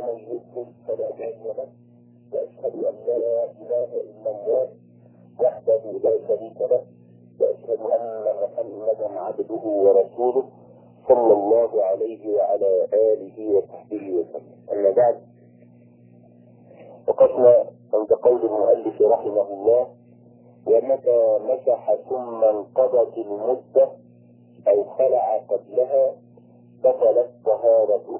ومن يضلل فلا هادي له، واشهد ان لا اله الا الله وحده لا شريك له، واشهد ان محمدا عبده ورسوله صلى الله عليه وعلى اله وصحبه وسلم. اما بعد، وقفنا عند قول المؤلف رحمه الله: ومتى مسح ثم انقضت المدة أو خلع قبلها بطلت طهارته.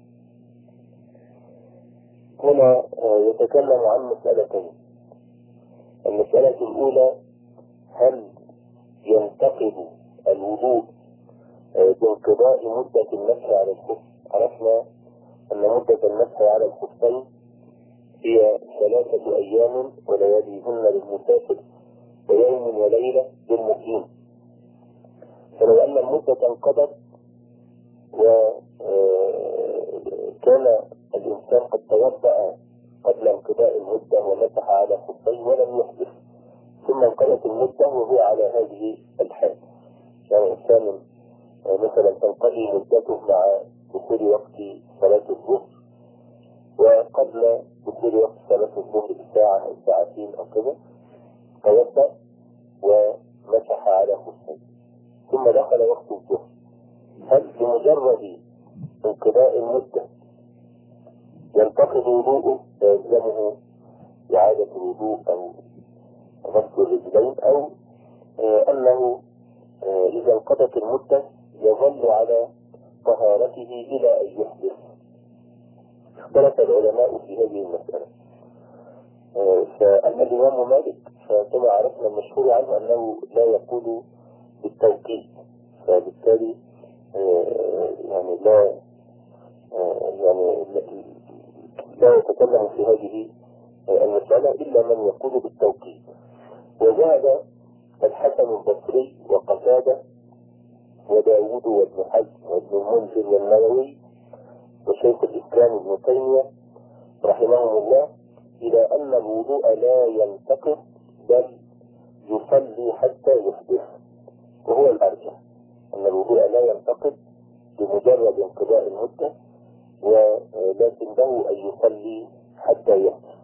هنا يتكلم عن مسألتين. المسألة الأولى: هل ينتقض الوضوء بانقضاء مدة المسح على الخف؟ عرفنا أن مدة المسح على الخفين هي 3 أيام ولياليهن للمسافر ويوم وليلة للمقيم. فلو أن المدة انقضت وكان الإنسان قد توضأ قبل انقضاء المدة ومسح على خفيه ولم يحدث، ثم انقضت المدة وهو على هذه الحال، يعني إنسان مثلا تنقضي مدته مع دخول وقت صلاة الظهر، وقبل دخول وقت صلاة الظهر بساعة أو ساعتين أو كذا توضأ ومسح على خفيه، ثم دخل وقت الظهر، هل بمجرد انقضاء المدة ينتقض وضوءه فيلزمه إعادة الوضوء أو غسل الرجلين، أو أنه إذا انقضت المدة يظل على طهارته إلى أن يحدث؟ اختلف العلماء في هذه المسألة. فأما الإمام مالك فكما عرفنا المشهور عنه أنه لا يقول بالتوقيت، فبالتالي يعني لا يتكلم في هذه المسألة إلا من يقول بالتوقيت. وذهب الحسن البصري وقتادة وداود وابن حزم وابن المنذر والنووي وشيخ الإسلام ابن تيمية رحمهم الله إلى أن الوضوء لا ينتقض بل يصلي حتى يحدث، وهو الأرجح أن الوضوء لا ينتقض بمجرد انقضاء المدة، ولكن له أن يصلي حتى يحدث.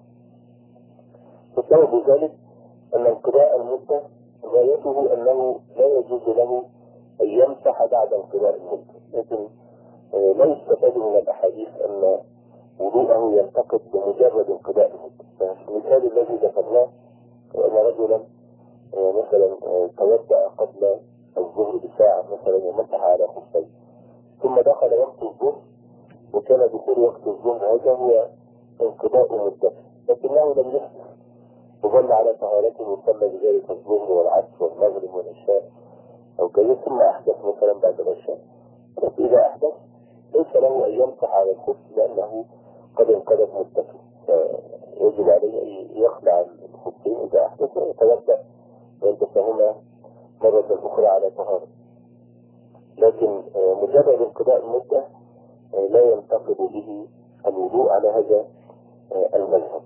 وسبب ذلك أن انقضاء المدة غايته أنه لا يجوز له أن يمسح بعد انقضاء المدة، لكن لا يستفاد من الأحاديث أن وضوءه ينتقض بمجرد انقضاء المدة. فالمثال الذي ذكرناه أن رجلا مثلا توضأ قبل الظهر بساعة مثلا ومسح على خفيه، ثم دخل وقت الظهر وكان دخول وقت الظهر هذا هو انقضاء مدته، لكنه لم يحدث وظل على طهارته وصلى بذلك الظهر والعصر والمغرب والعشاء أو كذا، ثم أحدث مثلا بعد العشاء. بس إذا أحدث ليس له أن يمسح على الخف لأنه قد انقضت مدته، فيجب عليه أن يخلع الخفين إذا أحدث ويتوضأ وينتفهما مرة أخرى على طهارة. لكن مجرد انقضاء المدة لا ينتقض به الوضوء على هذا المذهب،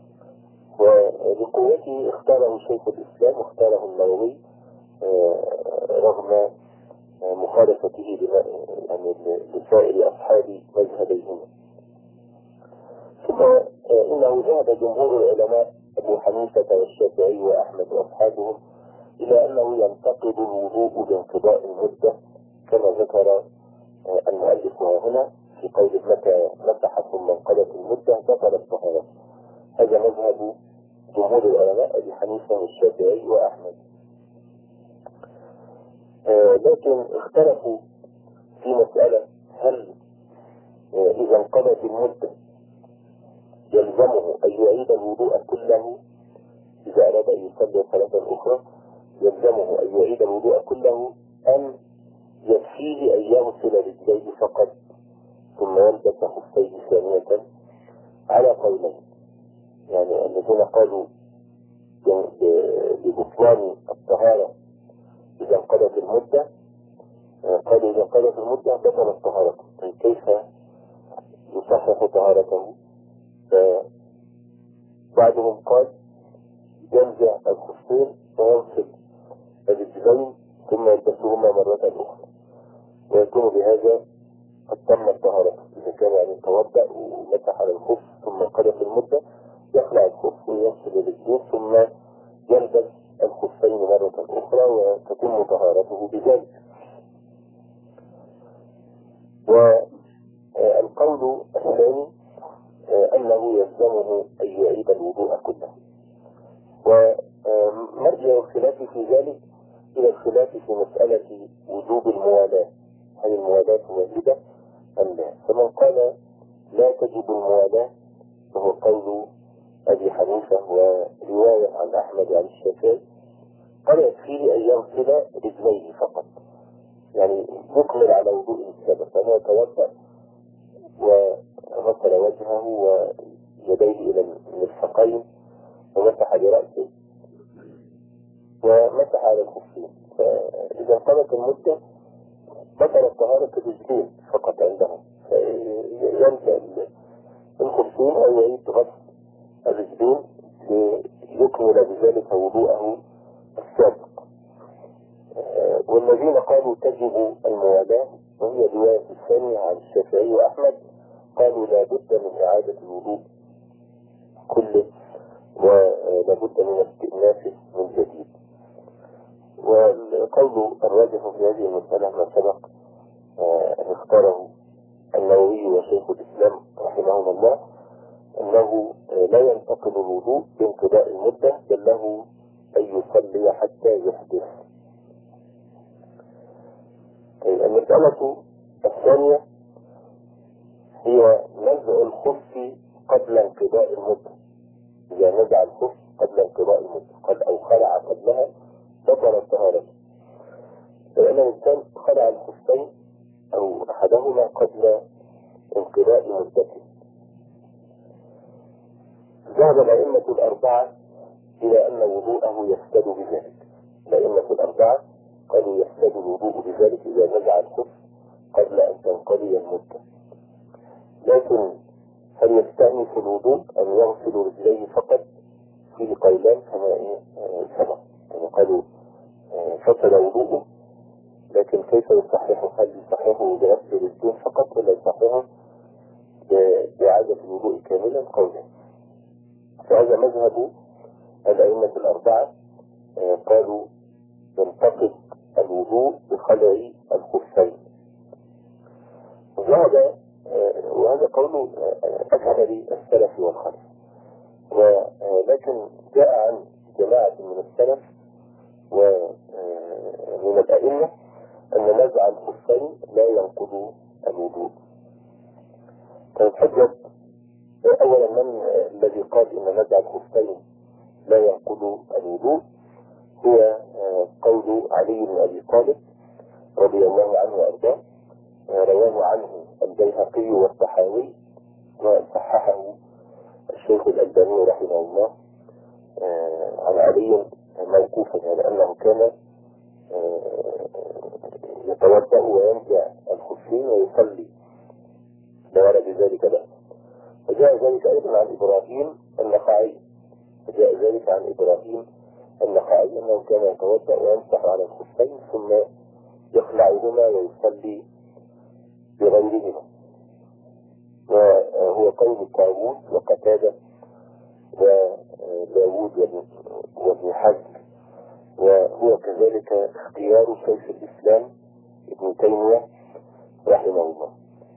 ولقوته اختاره شيخ الإسلام واختاره النووي رغم مخالفته يعني لسائر أصحاب مذهبيهما. ثم إنه ذهب جمهور العلماء أبو حنيفة والشافعي وأحمد وأصحابهم إلى أنه ينتقض الوضوء بانقضاء المدة كما ذكر المؤلف هنا في قول متى مسح ثم انقضت المدة بطلت طهارته. هذا مذهب جمهور العلماء أبي حنيفة والشافعي وأحمد. لكن اختلفوا في مسألة: هل إذا انقضت المدة يلزمه أن يعيد الوضوء كله؟ إذا أراد أن يصلي صلاة أخرى يلزمه أن يعيد الوضوء كله، أم يكفيه أن يغسل رجليه فقط ثم يلبس خفيه ثانية؟ على قولين، يعني الذين قالوا ببطلان الطهارة إذا انقضت المدة قالوا إذا انقضت المدة بطلت طهارته، كيف يصحح طهارته؟ بعضهم قال ينزع الخفين ويغسل الرجلين ثم يلبسهما مرة أخرى ويكون بهذا قد تمت طهارته، إذا كان يعني توضأ ومسح الثاني أنه يلزمه أن يعيد الوضوء كله. ومرجع الخلاف في ذلك إلى الخلاف في مسألة وجوب الموالاة، هل الموالاة واجبة أم لا؟ فمن قال لا تجب الموالاة وهو قول أبي حنيفة ورواية عن أحمد عن الشافعي، قال يكفيه أن يغسل رجليه فقط، يعني يكمل على وضوء السبب، فهو يتوضأ وغسل وجهه ويديه إلى المرفقين ومسح برأسه ومسح على الخفين. فإذا انقضت المدة بطلت طهارة الرجلين فقط عندهم، فينسى الخفين أو يعيد غسل الرجلين ليكمل بذلك وضوءه السابق. والذين قالوا تجب الموالاة وهي رواية الثانية عن الشافعي وأحمد، قالوا لا بد من إعادة الوضوء كله ولا بد من استئنافه من جديد. والقول الراجح في هذه المسألة ما سبق أن اختاره النووي وشيخ الإسلام رحمه الله، أنه لا ينتقل الوضوء بانقضاء المدة، بل له أن يصلي حتى يحدث. المسألة الثانية هي نزع الخف قبل انقضاء المدة. إذا نزع الخف قبل انقضاء المدة أو خلع قبلها بطلت طهارته. فإن الإنسان خلع الخفين أو أحدهما قبل انقضاء مدته، ذهب الأئمة الأربعة إلى أن وضوءه يفسد بذلك. الأئمة الأربعة قالوا يفسد الوضوء بذلك إذا نزع الخف قبل أن تنقضي المدة. لكن هل يستأنف الوضوء أم يغسل رجليه فقط؟ فيه قولان كما سبق، يعني قالوا فسد وضوءه، لكن كيف يصححه؟ هل يصححه بغسل الرجلين فقط ولا يصححه بإعادة الوضوء كاملا؟ قولا. فهذا مذهب الأئمة الأربعة، قالوا ينتقض الوضوء بخلع الخفين. وهذا قول أكثر السلف والخلف، ولكن جاء عن جماعة من السلف ومن الأئمة أن نزع الخفين لا ينقض الوضوء. فالحجة أولا من الذي قال إن نزع الخفين لا ينقض الوضوء هو قول علي بن أبي طالب رضي الله عنه وأرضاه، رواه عنه البيهقي والطحاوي وصححه الشيخ الألباني رحمه الله عن علي موقوفا، يعني أنه كان يتوضأ وينزع الخفين ويصلي لا ورد بذلك بأس. وجاء ذلك أيضا عن إبراهيم النخعي، أنه كان يتوضأ ويمسح على الخفين ثم يخلعهما ويصلي بغيرهما. وهو قول طاووس وقتادة وداود وابن حزم، وهو كذلك اختيار شيخ الإسلام ابن تيمية رحمه الله.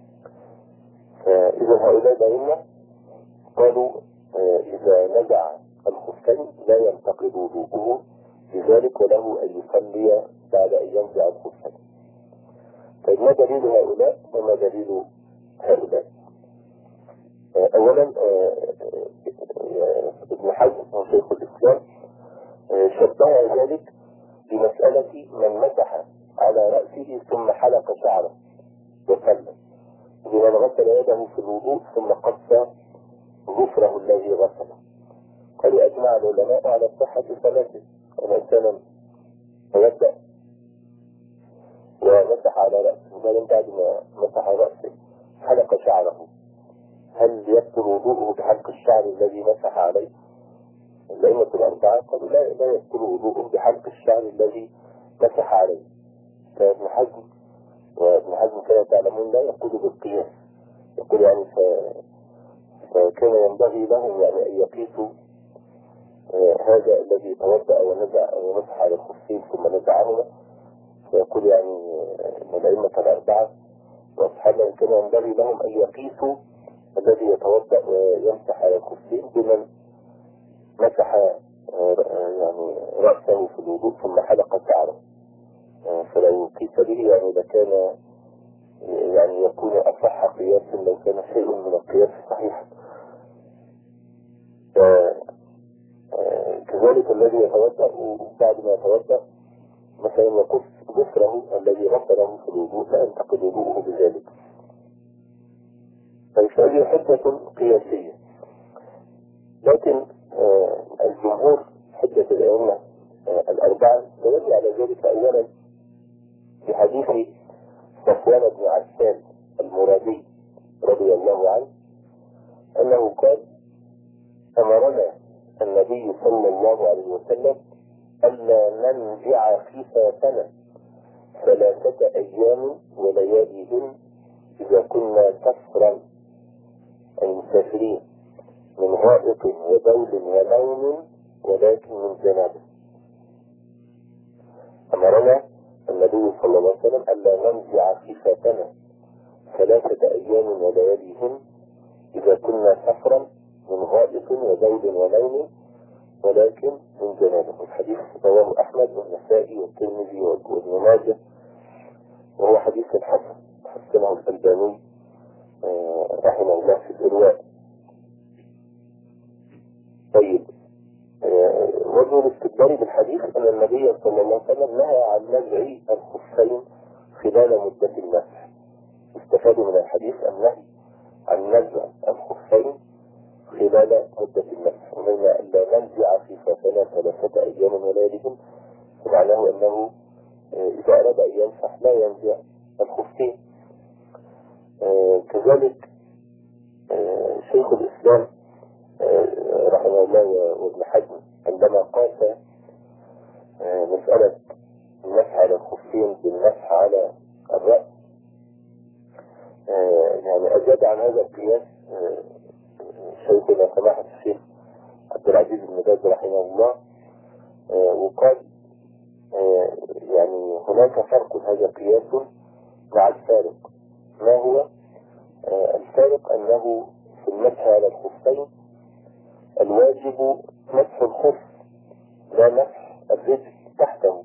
فإذا هؤلاء الأئمة قالوا إذا نزع الخفين لا ينتقض وضوءه بذلك وله أن يصلي بعد أن ينزع الخفين. طيب ما دليل هؤلاء وما دليل هؤلاء؟ أولا ابن حزم هو شيخ الإسلام شبه ذلك بمسألة من مسح على رأسه ثم حلق شعره وصلى، ومن غسل يده في الوضوء ثم قص ظفره الذي غسله. قالوا أجمع العلماء على صحة صلاته. الإنسان توضأ ومسح على رأسه، ومن بعد ما مسح رأسه حلق شعره، هل يبطل وضوءه بحلق الشعر الذي مسح عليه؟ الأئمة الأربعة قالوا لا يبطل وضوءه بحلق الشعر الذي مسح عليه. فابن حزم كما تعلمون لا يقول بالقياس، يقول يعني فكان ينبغي لهم يعني أن يقيسوا هذا الذي توضأ ونزع ومسح على الخفين ثم نزعهما، فيقول يعني من الأئمة الأربعة وأصحابهم كان ينبغي لهم أن يقيسوا الذي يتوضأ ويمسح على الخفين بمن مسح يعني رأسه في الوضوء ثم حلق شعره. فلو قيس به يعني لكان يعني يكون أصح قياسا لو كان شيء من القياس صحيحا. كذلك الذي يتوضأ بعد ما يتوضأ مثلا يقص ظفره الذي غسله في الوضوء لا ينتقد وضوءه بذلك. فهذه حجة قياسية. لكن الجمهور حجة الأئمة الأربعة دليل على ذلك أولا في حديث صفوان بن عسال المرادي رضي الله عنه أنه قال: أمرنا النبي صلى الله عليه وسلم ألا ننزع خفافنا 3 أيام ولياليهن إذا كنا سفرا أي مسافرين من غائط وبول ونوم ولكن من جنابه. أمرنا النبي صلى الله عليه وسلم ألا ننزع خفافنا 3 أيام ولياليهن إذا كنا سفرا من غائط وبول ونوم ولكن من جنابه. الحديث رواه أحمد والنسائي والترمذي وابن ماجه وهو حديث حسن حسنه الألباني رحمه الله في الإرواء. طيب، وجه الاستدلال بالحديث أن النبي صلى الله عليه وسلم نهى عن نزع الخفين خلال مدة المسح. استفادوا من الحديث النهي عن نزع الخفين خلال مدة المسح، ومعنى أن لا ننزع خفافنا 3 أيام ولياليهم فمعناه أنه إذا أراد أن يمسح لا ينزع الخفين. كذلك شيخ الإسلام رحمه الله وابن حزم عندما قاس مسألة المسح على الخفين بالمسح على الرأس يعني أجاب عن هذا القياس شيخنا سماحة الشيخ عبد العزيز بن باز رحمه الله وقال يعني هناك فرق، هذا قياس مع الفارق. ما هو الفارق؟ أنه في المسح على الخفين الواجب مسح الخف لا مسح الرجل تحته،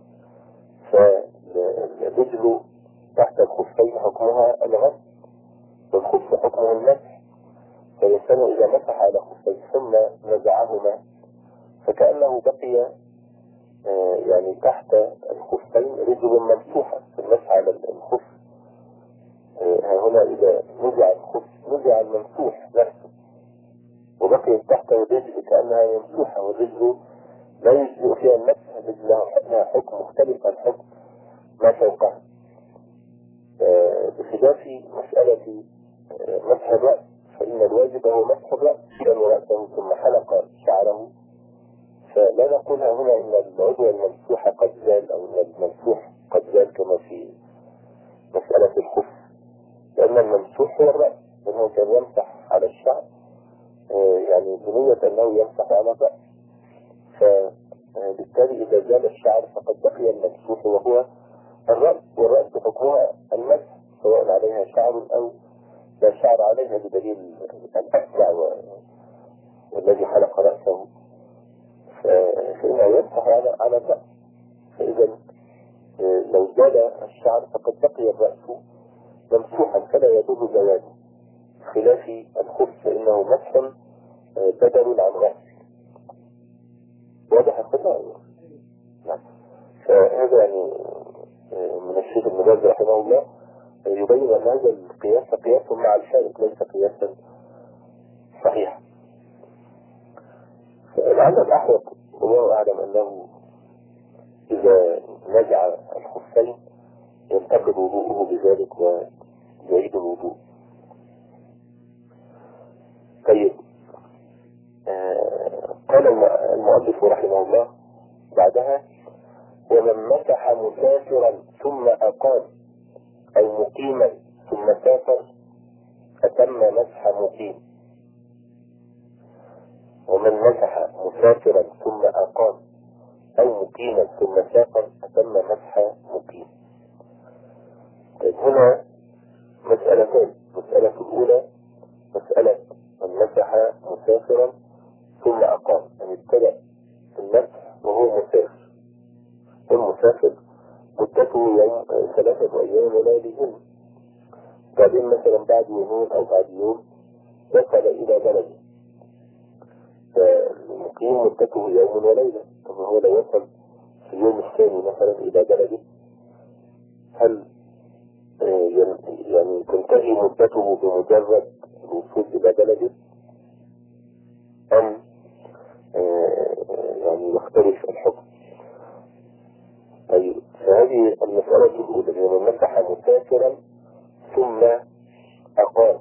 فالرجل تحت الخفين حكمها الغسل والخف حكمه المسح. فالإنسان إذا مسح على خفين ثم نزعهما فكأنه بقي يعني تحت الخفين رجل ممسوحة في المسح على الخف. هنا إذا نزع الخف نزع الممسوح نفسه وبقي تحت الرجل كأنها ممسوحة، والرجل لا يجزئ فيها المسح، الرجل لها حكم مختلف عن حكم ما فوقها. بخلاف مسألة مسح الرأس فإن الواجب هو مسح الرأس رأسه ثم حلق شعره، فلا نقول هنا إن العضو الممسوح قد زال أو إن الممسوح قد زال كما في مسألة الخف، لأن الممسوح هو الرأس، لأنه كان يمسح على الشعر يعني بنية أنه يمسح على الرأس، فبالتالي إذا زال الشعر فقد بقي الممسوح وهو الرأس، والرأس حكمها المسح سواء عليها شعر أو لا شعر عليها بدليل الأسرع والذي حلق رأسه فإنه يمسح على الرأس. فإذا لو زال الشعر فقد بقي الرأس ممسوحا فلا يضر زواله، خلاف الخف فإنه مسح بدل عن غسل. واضح الخطأ؟ نعم. فهذا يعني من الشيخ ابن باز رحمه الله يبين أن هذا القياس قياس مع الفارق ليس قياسا صحيحا. فالعمل الأحوط والله أعلم أنه إذا نزع الخفين ينتقد وضوءه بذلك ويعيد الوضوء. طيب، قال المؤلف رحمه الله بعدها: ومن مسح مسافرا ثم أقام أو مقيما ثم سافر أتم مسح مقيم. ومن مسح مسافرا ثم أقام أو مقيما ثم سافر أتم مسح مقيم. طيب، هنا مسألتان. المسألة الأولى مسافرا ثم أقام، يعني ابتدأ المسح وهو مسافر، والمسافر مدته يوم 3 أيام ولياليهن، بعدين مثلا بعد يومين أو بعد يوم وصل إلى بلده، فالمقيم مدته يوم وليلة. طب هو لو وصل في اليوم الثاني مثلا إلى بلده، هل يعني تنتهي مدته بمجرد الوصول إلى بلده أم يعني يختلف الحكم؟ طيب، فهذه المسألة الأولى، لأن مسح مسافرا ثم أقام.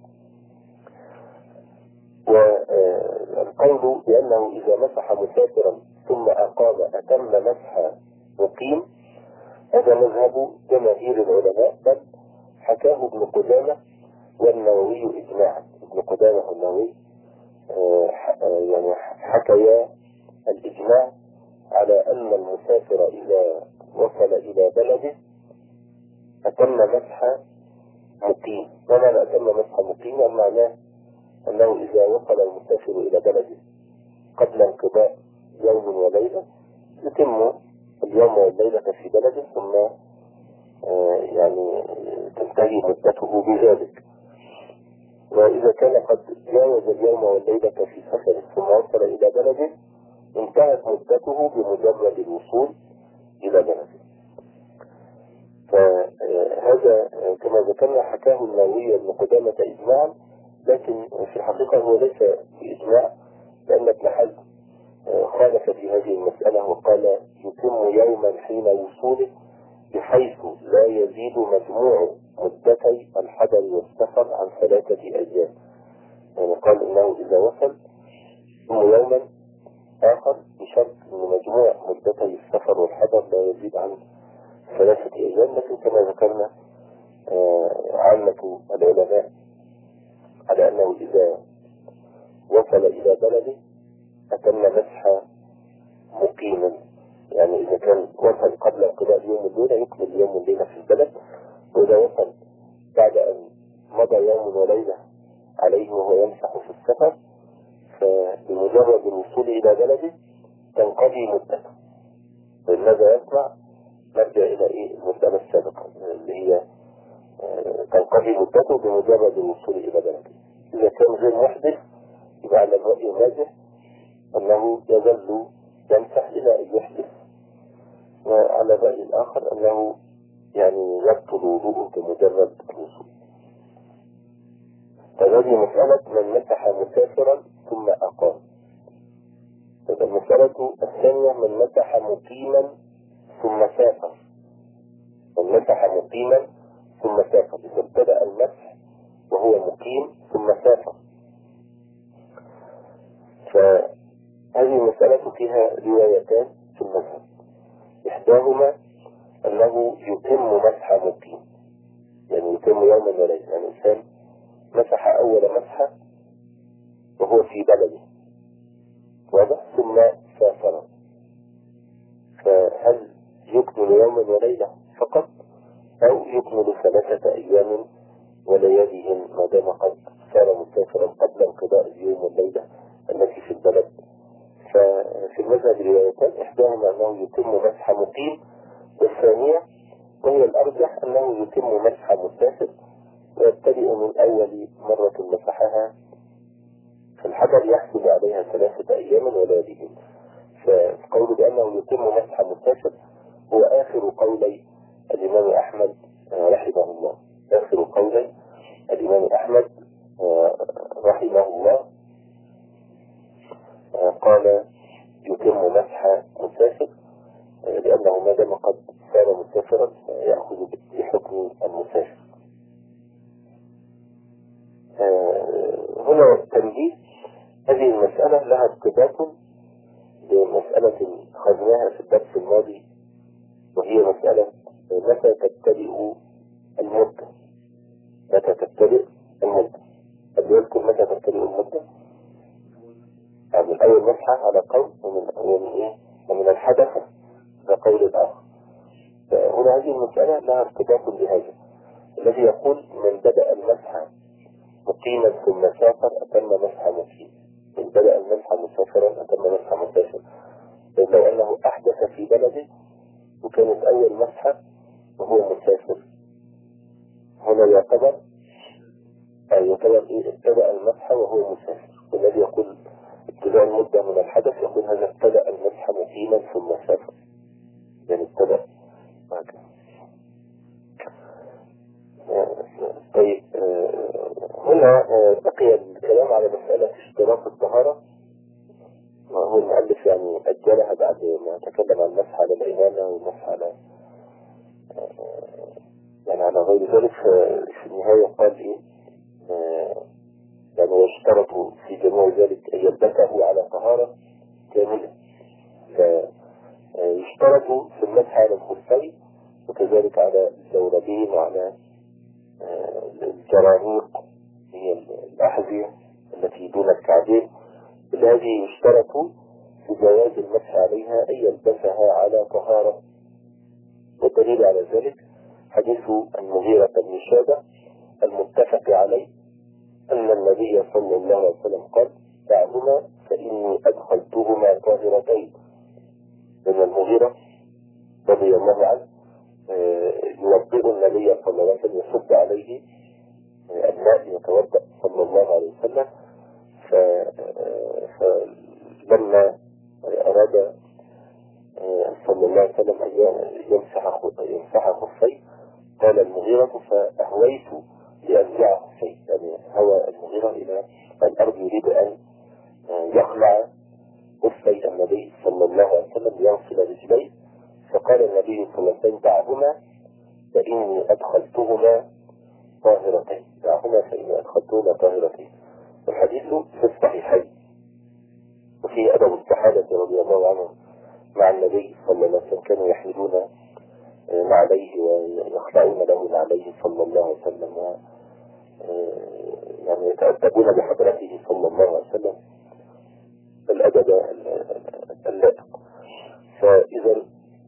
والقول بأنه إذا مسح مسافرا ثم أقام أتم مسح مقيم، هذا مذهب جماهير العلماء، بل حكاه ابن قدامة والنووي إجماعا. ابن قدامة والنووي يعني حكيا الإجماع على أن المسافر إذا وصل إلى بلده أتم مسح مقيم. ما معنى أتم مسح مقيم؟ معناه أنه إذا وصل المسافر إلى بلده قبل انقضاء يوم وليلة يتم اليوم والليلة في بلده، ثم يعني تنتهي مدته بذلك. وإذا كان قد جاوز اليوم والليلة في سفر ثم وصل إلى بلده انتهت مدته بمجرد الوصول إلى بلده. فهذا كما ذكرنا حكاه النووي ابن قدامة إجماعا، لكن في الحقيقة هو ليس بإجماع، لأن ابن حزم خالف في هذه المسألة وقال يتم يوما حين وصوله، بحيث لا يزيد مجموع مدتي الحضر والسفر عن 3 أيام. يعني قال إنه إذا وصل ثم يوما آخر بشرط أن مجموع مدتي السفر والحضر لا يزيد عن 3 أيام. لكن كما ذكرنا عامة العلماء على أنه إذا وصل إلى بلده أتم مسح مقيما، يعني إذا كان وصل قبل انقضاء اليوم الليلة يكمل اليوم الليلة في البلد، وإذا وصل بعد أن مضى يوم وليلة عليه وهو يمسح في السفر، فبمجرد الوصول إلى بلده تنقضي مدته. ماذا يصنع؟ نرجع إلى المسألة السابقة اللي هي تنقضي مدته بمجرد الوصول إلى بلده. إذا كان غير محدث يبقى على الرأي الراجح أنه يظل يمسح إلى أن يحدث، وعلى الرأي الآخر أنه يعني يبطل وضوءه بمجرد الوصول. فهذه مسألة من مسح مسافرا ثم أقام. المسألة الثانية من مسح مقيما ثم سافر. من مسح مقيما ثم سافر، إذا ابتدأ المسح وهو مقيم ثم سافر. فهذه المسألة فيها روايتان في المذهب، إحداهما أنه يتم مسح مقيم، يعني يتم يوم وليلة، يعني الإنسان مسح أول مسحة وهو في بلده واضح ثم سافر، فهل يكمل يوما وليلة فقط أو يكمل 3 أيام ولياليهم ما دام قد صار مسافرا قبل انقضاء اليوم والليلة التي في البلد؟ ففي المذهب روايتان، إحداهما أنه يتم مسح مقيم، والثانية وهي الأرجح أنه يتم مسح مسافر ويبتدئ من أول مرة مسحها في الحجر يحسب عليها 3 أيام ولياليهم. فالقول بأنه يتم مسح مسافر هو آخر قولي الإمام أحمد رحمه الله. آخر قولي الإمام أحمد رحمه الله قال يتم مسح مسافر، لأنه ما دام قد صار مسافرا يأخذ بحكم المسافر. هنا التنبيه، هذه المسألة لها ارتباط بمسألة خذناها في الدرس الماضي، وهي مسألة متى تبتدئ المدة. متى تبتدئ المدة؟ قد يذكر متى تبتدئ المدة؟ يعني أول مسحة على قول ومن الحدث على قول الآخر. فهنا هذه المسألة لها ارتباط بهذا الذي يقول من بدأ المسح مقيما ثم سافر أتم مسح مقيم، بدأ المسح مسافرا أتم مسح مسافر. لو أنه أحدث في بلده وكانت أول مسحة وهو مسافر، هنا يعتبر ابتدأ المسح وهو مسافر. والذي يقول ابتداء المدة من الحدث يقول هذا ابتدأ المسح مقيما ثم سافر، يعني ابتدأ هكذا. طيب هنا بقي الكلام على مسألة اشتراط الطهارة، وهو المؤلف يعني أجلها بعد ما تكلم عن المسح على العمامة والمسح على يعني على غير ذلك. في النهاية قال إيه يعني يشترط في جميع ذلك أن يلبسه على طهارة كاملة. فيشترط في المسح على الخفين وكذلك على الجوربين وعلى الجرانيق، هي الأحذية التي دون الكعبين، الذي يشترط في جواز المسح عليها أن يلبسها على طهارة. والدليل على ذلك حديث المغيرة بن شعبة المتفق عليه أن النبي صلى الله عليه وسلم قال دعهما فإني أدخلتهما طاهرتين. لأن المغيرة رضي الله عنه يوضئ النبي صلى الله عليه وسلم يصب عليه الماء يتوضأ صلى الله عليه وسلم. فلما أراد صلى الله عليه وسلم أن يمسح خفيه قال المغيرة فأهويت لأنزع خفيه، يعني هوى المغيرة إلى الأرض يريد أن يخلع خفي النبي صلى الله عليه وسلم ليغسل رجليه. فقال النبي صلى الله عليه وسلم دعهما فإني أدخلتهما طاهرتين، دعهما فإني أدخلتهما طاهرتين. والحديث في الصحيحين وفي أدب الصحابة رضي الله عنهم مع النبي صلى الله عليه وسلم، كانوا يحملون نعليه ويخلعون له نعليه صلى الله عليه وسلم، يعني يتأدبون بحضرته صلى الله عليه وسلم الأدب اللائق. فإذا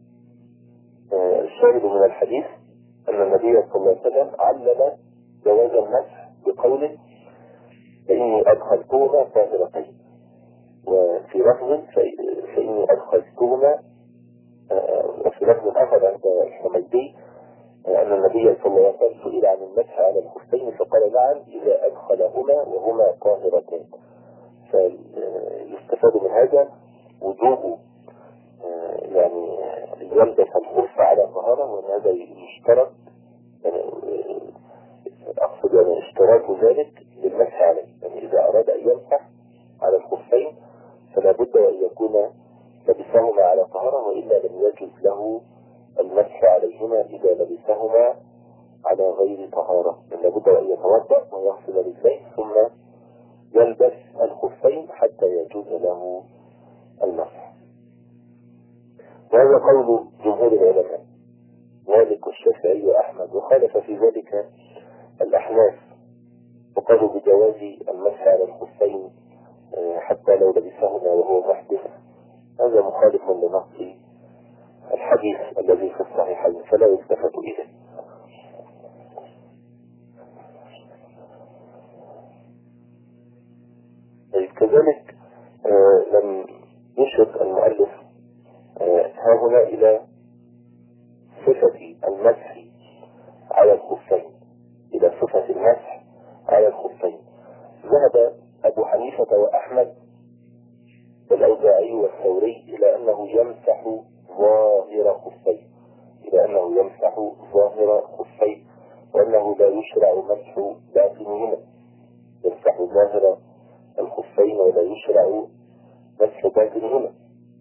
الشاهد من الحديث أن النبي صلى الله عليه وسلم علم جواز المسح بقوله فإني أدخلتهما طاهرتين، وفي لفظ فإني أدخلتهما، وفي لفظ آخر عند الحميدي أن النبي صلى الله عليه وسلم سئل عن المسح على الخفين فقال نعم إذا أدخلهما وهما طاهرتين. فيستفاد من هذا وجوب يعني يلبس الخف على طهارة، وأن هذا يشترط، يعني أقصد يعني اشتراط ذلك للمسح عليه. يعني إذا أراد أن يمسح على الخفين فلا بد أن يكون لبسهما على طهارة، وإلا لم يجوز له المسح عليهما إذا لبسهما على غير طهارة. لا بد أن يتوضأ ويغسل رجليه ثم يلبس الخفين حتى يجوز له المسح. وهذا قول جمهور العلماء مالك والشافعي وأحمد، وخالف في ذلك الأحناف وقالوا بجواز المسح على الخفين حتى لو لبسهما وهو محدث. هذا مخالف لنص الحديث الذي في الصحيحين فلا يلتفت إليه. كذلك لم يشر المؤلف ها هنا إلى صفة المسح على الخفين، إلى صفة المسح على الخفين. ذهب أبو حنيفة وأحمد والأوزاعي والثوري إلى أنه يمسح ظاهر خفيه، إلى أنه يمسح ظاهر خفيه، وأنه لا يشرع مسح باطنهما، يمسح ظاهر الخفين ولا يشرع مسح باطنهما.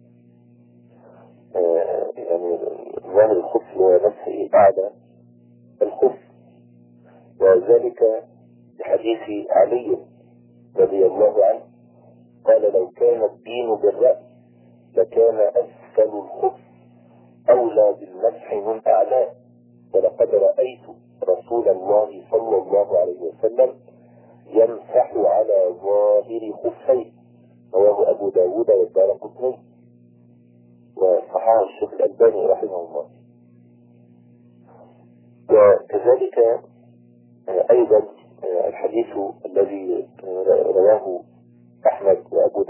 يعني ظاهر الخف هو مسح أعلى الخف، وذلك بحديث علي رضي الله عنه قال لو كان الدين بالرأس لكان أسفل الخف أولى بالمسح من أعلاه، ولقد رأيت رسول الله صلى الله عليه وسلم يمسح على ظاهر خفيه، رواه أبو داود والدارقطني وصححه الشيخ الألباني رحمه الله. وكذلك أيضا الحديث الذي رواه أحمد وأبو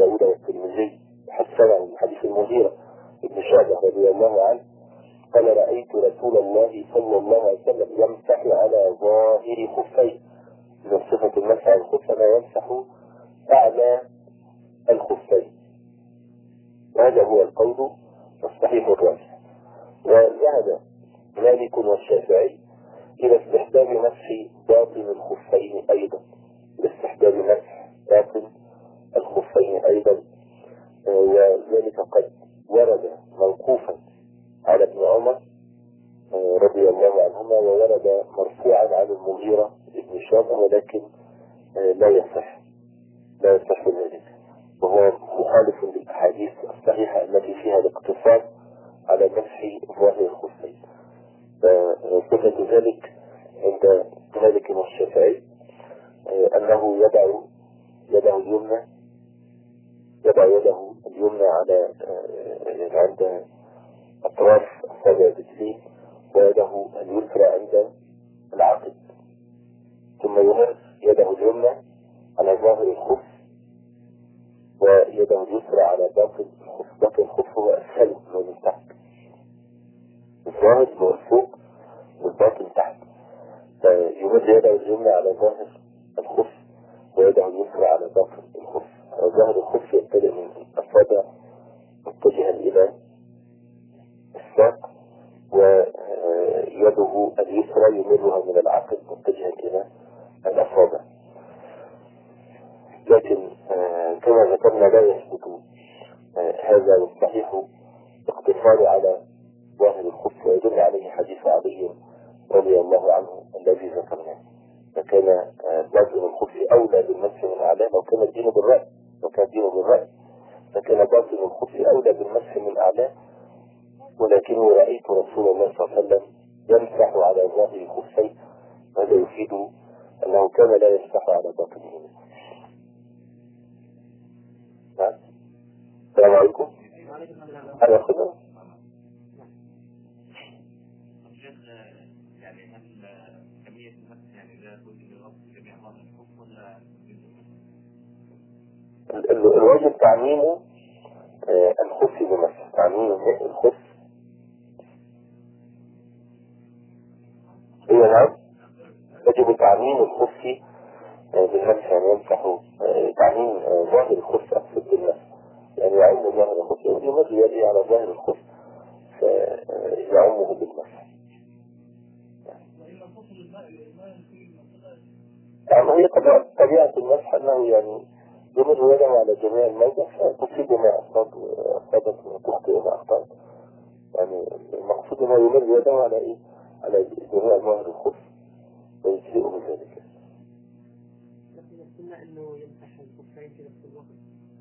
أعلى الخفين، وهذا هو القول الصحيح الراجح. وذهب مالك والشافعي إلى استحباب مسح باطن الخفين أيضا، لاستحباب مسح باطن الخفين أيضا، وذلك قد ورد موقوفا على ابن عمر رضي الله عنهما، وورد مرفوعا عن المغيرة بن شعبة، ولكن لا يصح ذلك، وهو مخالف للأحاديث الصحيحة التي فيها الاقتصار على مسح ظاهر الخفين. صفة ذلك عند مالك والشافعي أنه يضع يده اليمنى على عند أطراف أصابع الرجلين، ويده اليسرى عند العقد، ثم يمر يده اليمنى على ظاهر الخف، ويده اليسرى على باطن الخف. باطن الخف هو أسفل من تحت، الظاهر هو فوق والباطن تحت، فيمر يده اليمنى على ظاهر الخف ويده اليسرى على باطن الخف. ظاهر الخف يبتدئ من الأصابع متجها إلى الساق، ويده اليسرى يمرها من العقد متجها إلى الأصابع. لكن كما ذكرنا لا يثبت هذا، والصحيح اقتصار على ظاهر الخف، ويدل عليه حديث علي رضي الله عنه الذي ذكرناه، فكان باطن الخف أولى بالمسح من أعلاه. لو كان الدين بالرأي فكان باطن الخف أولى بالمسح من أعلاه، ولكنه رأيت رسول الله صلى الله عليه وسلم يمسح على ظاهر الخفين، هذا يفيد أنه كان لا يمسح على باطنه. السلام عليكم. أنا خدمة. يعني هل كمية المسح يعني لا تجب لغسل جميع ظاهر الخف ولا الواجب تعميم الخف بمسح، تعميم الخف. نعم، يجب تعميم الخف بالمسح، يعني يمسح تعميم ظاهر الخف أقصد بالمسح، يعني يعم ظاهر الخف، يمر يدي على ظاهر الخف فيعمه بالمسح. يعني هي طبيعة المسح أنه يعني يمر يده على جميع الموضع فتصيب ما أصابت وتخطئ ما أخطأت. يعني المقصود أنه يمر يده على إيه؟ على جميع ظاهر الخف ويجزئه بذلك. لكن السنة أنه يمسح الخفين في نفس الوقت.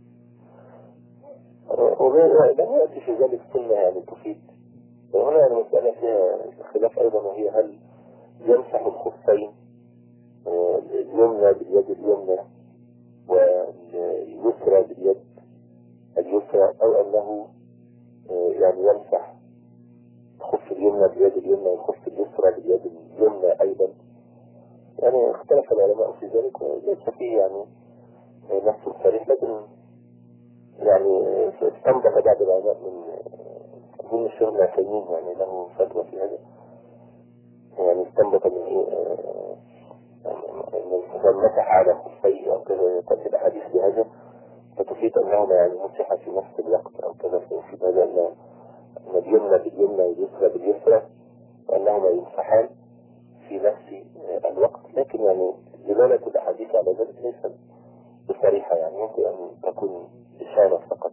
لم يأتي في ذلك سنة يعني تفيد. وهنا يعني مسألة فيها خلاف أيضا، وهي هل يمسح الخفين اليمنى باليد اليمنى واليسرى باليد اليسرى، أو أنه يعني يمسح الخف اليمنى باليد اليمنى والخف اليسرى باليد اليمنى أيضا. يعني اختلف العلماء في ذلك، وليس فيه يعني نفس صريح، لكن يعني استنبط بعض العلماء من الشيخ ابن عثيمين، يعني له فتوى في هذا، يعني استنبط من من مسح على خفيه أو كذا قد الأحاديث بهذا، فتفيد أنهما يعني مسح في نفس الوقت أو كذا، فيفيد هذا أن اليمنى باليمنى واليسرى باليسرى وأنهما يمسحان في نفس الوقت. لكن يعني دلالة الأحاديث على ذلك ليست بصريحة، يعني يمكن أن تكون إشارة فقط.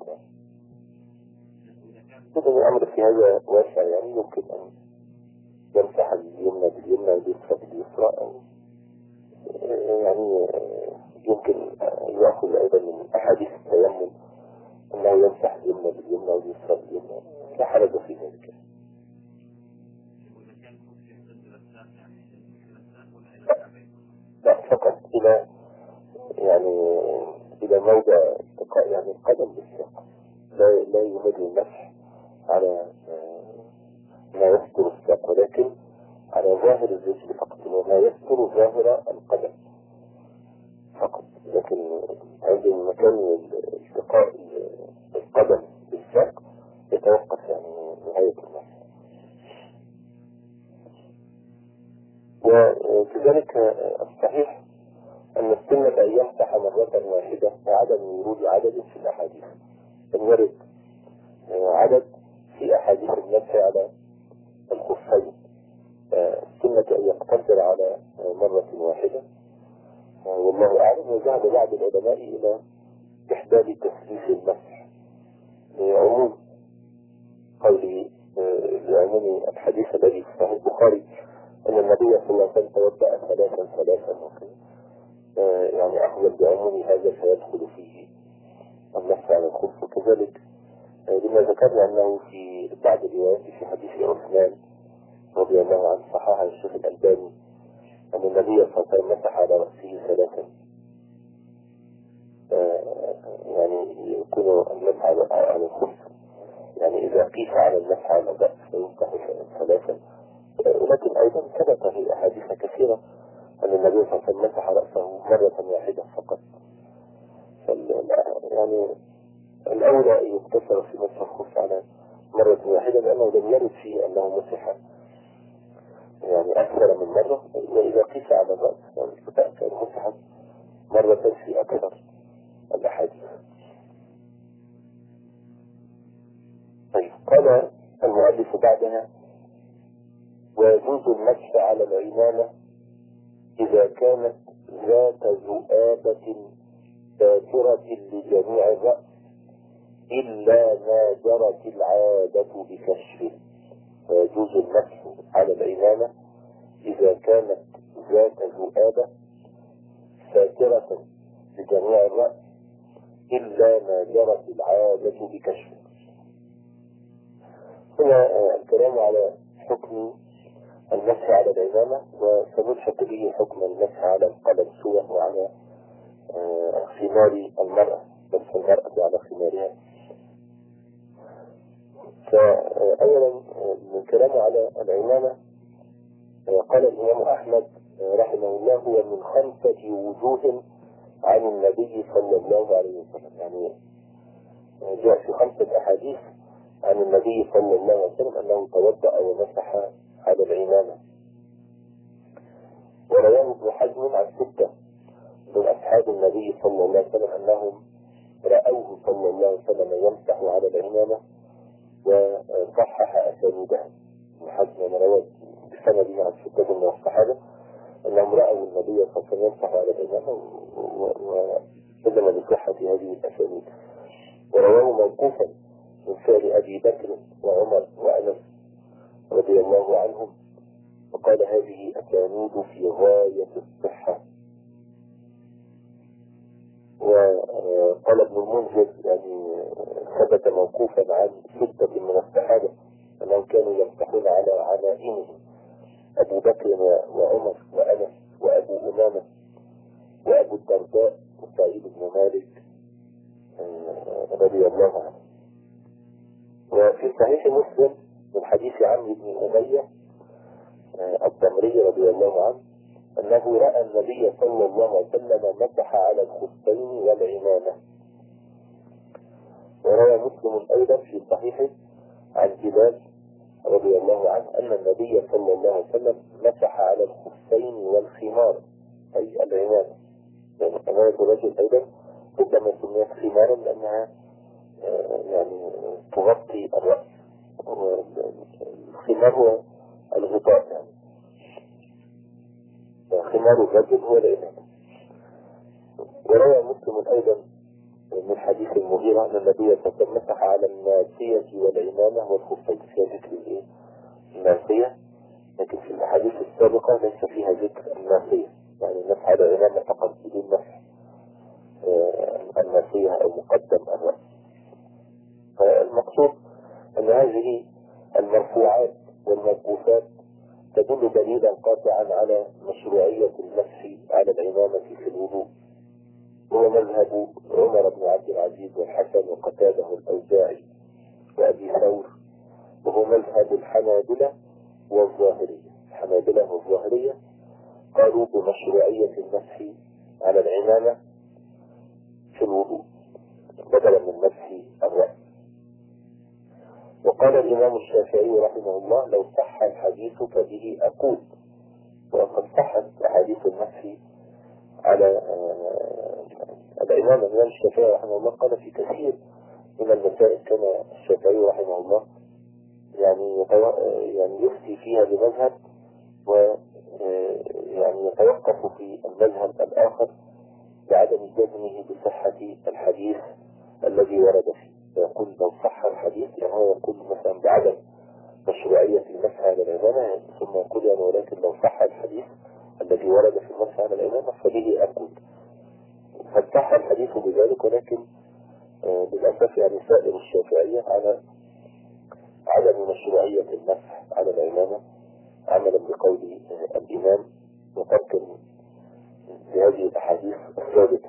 إذا الأمر في هذا واسع، يعني يمكن أن يمسح اليمنى باليمنى واليسرى باليسرى، أو يعني يمكن يأخذ أيضا من أحاديث التيمم أنه يمسح اليمنى باليمنى واليسرى باليمنى، لا حرج في ذلك. لا، فقط إلى يعني إلى موضع التقاء يعني القدم بالساق، لا يمد المسح على ما يستر الساق، ولكن على ظاهر الرجل فقط، وما يستر ظاهر القدم فقط. لكن عند مكان التقاء القدم بالساق يتوقف يعني نهاية المسح. وكذلك الصحيح أن السنة أن يمسح مرة واحدة وعدم ورود عدد في الأحاديث. لم يرد عدد في أحاديث المسح على الخفين، السنة أن يقتصر على مرة واحدة والله أعلم. وذهب بعض العلماء إلى إحداث تثليث المسح لعموم قوله، لعموم الحديث الذي في صحيح البخاري أن النبي صلى الله عليه وسلم توضأ ثلاثا يعني أخذ بعموم هذا فيدخل فيه المسح على الخف. وكذلك لما ذكرنا أنه في بعض الروايات في حديث عثمان رضي الله عنه صححه الشيخ الألباني أن النبي صلى الله عليه وسلم مسح على رأسه ثلاثا، يعني يكون المسح على الخف يعني إذا قيس على المسح على الرأس فيمسح ثلاثا. ولكن أيضا ثبت في أحاديث كثيرة أن النبي صلى الله عليه وسلم مسح رأسه مرة واحدة فقط. يعني الأولى أن يقتصر في مسح الخف على مرة واحدة لأنه لم يرد فيه أنه مسح يعني أكثر من مرة، وإذا قيس على الرأس يعني فتأكد مسحت مرة في أكثر الأحاديث. طيب قال المؤلف بعدها: ويجوز المسح على العمامة إذا كانت ذات ذؤابة ساترة لجميع الرأس إلا ما جرت العادة بكشفه. ويجوز المسح على العمامة إذا كانت ذات ذؤابة ساترة لجميع الرأس إلا ما جرت العادة بكشفه. هنا الكلام على حكم المسح على العمامة، وسنلحق به حكم المسح على القلنسوة وعلى خمار المرأة، مسح المرأة على خمارها. فأولا الكلام على العمامة قال الإمام أحمد رحمه الله هو من 5 وجوه عن النبي صلى الله عليه وسلم، يعني جاء في 5 أحاديث عن النبي صلى الله عليه وسلم أنه توضأ ومسح على العمامة. ورواه ابن حزم عن 6 من أصحاب النبي صلى الله عليه وسلم أنهم رأوه صلى الله عليه وسلم يمسح على العمامة وصحح أسانيدها. ابن حزم رواه بسنده عن 6 من الصحابة أنهم رأوا النبي صلى الله عليه وسلم يمسح على العمامة وسلم بصحة هذه الأسانيد. ورواه موقوفا من فعل أبي بكر وعمر وأنس رضي الله عنهم، وقال هذه أسانيد في غاية الصحة. وقال ابن المنذر يعني ثبت موقوفا عن 6 من الصحابة أنهم كانوا يمسحون على عمائمهم: أبو بكر وعمر وأنس وأبو أمامة وأبو الدرداء وسعيد بن مالك رضي الله عنه. وفي صحيح مسلم من حديث عمرو بن أمية الضمري رضي الله عنه أنه رأى النبي صلى الله عليه وسلم مسح على الخفين والعمامة. وروى مسلم أيضا في صحيحه عن بلال رضي الله عنه أن النبي صلى الله عليه وسلم مسح على الخفين والخمار أي العمامة. يعني عمامة الرجل أيضا ربما سميت خمارا لأنها يعني تغطي الرأس، والخمار هو الغطاء، يعني خمار الرجل هو العمامة. وروى مسلم أيضا من حديث المغيرة أن النبي صلى الله عليه وسلم مسح على الناسية والعمامة والخفين. فيها ذكر الناسية، لكن في الأحاديث السابقة ليس فيها ذكر الناسية، يعني مسح على العمامة فقط بدون مسح الناسية أو مقدم الرأس. فالمقصود أن هذه المرفوعات والموقوفات تدل دليلا قاطعا على مشروعية المسح على العمامة في الوضوء. هو مذهب عمر بن عبد العزيز والحسن وقتاده والأوزاعي وأبي ثور، وهو مذهب الحنابلة والظاهرية. الحنابلة والظاهرية قالوا بمشروعية المسح على العمامة في الوضوء بدلا من مسح الرأس. وقال الإمام الشافعي رحمه الله: لو صح الحديث فبه أقول. وقد صحت أحاديث المسح على الإمام الشافعي رحمه الله قال في كثير من المسائل كان الشافعي رحمه الله يعني يفتي فيها بمذهب، ويعني يتوقف في المذهب الآخر بعدم جزمه بصحة الحديث الذي ورد فيه، يقول لو صح الحديث يعني هو يقول مثلا بعدم مشروعية المسح على الإمامة، ثم يقول يعني ولكن لو صح الحديث الذي ورد في المسح على الإمامة فبه أقول. فصح الحديث بذلك، ولكن للأسف يعني سائر الشافعية على عدم مشروعية المسح على الإمامة عملا بقول الإمام وترك لهذه الأحاديث الثابتة.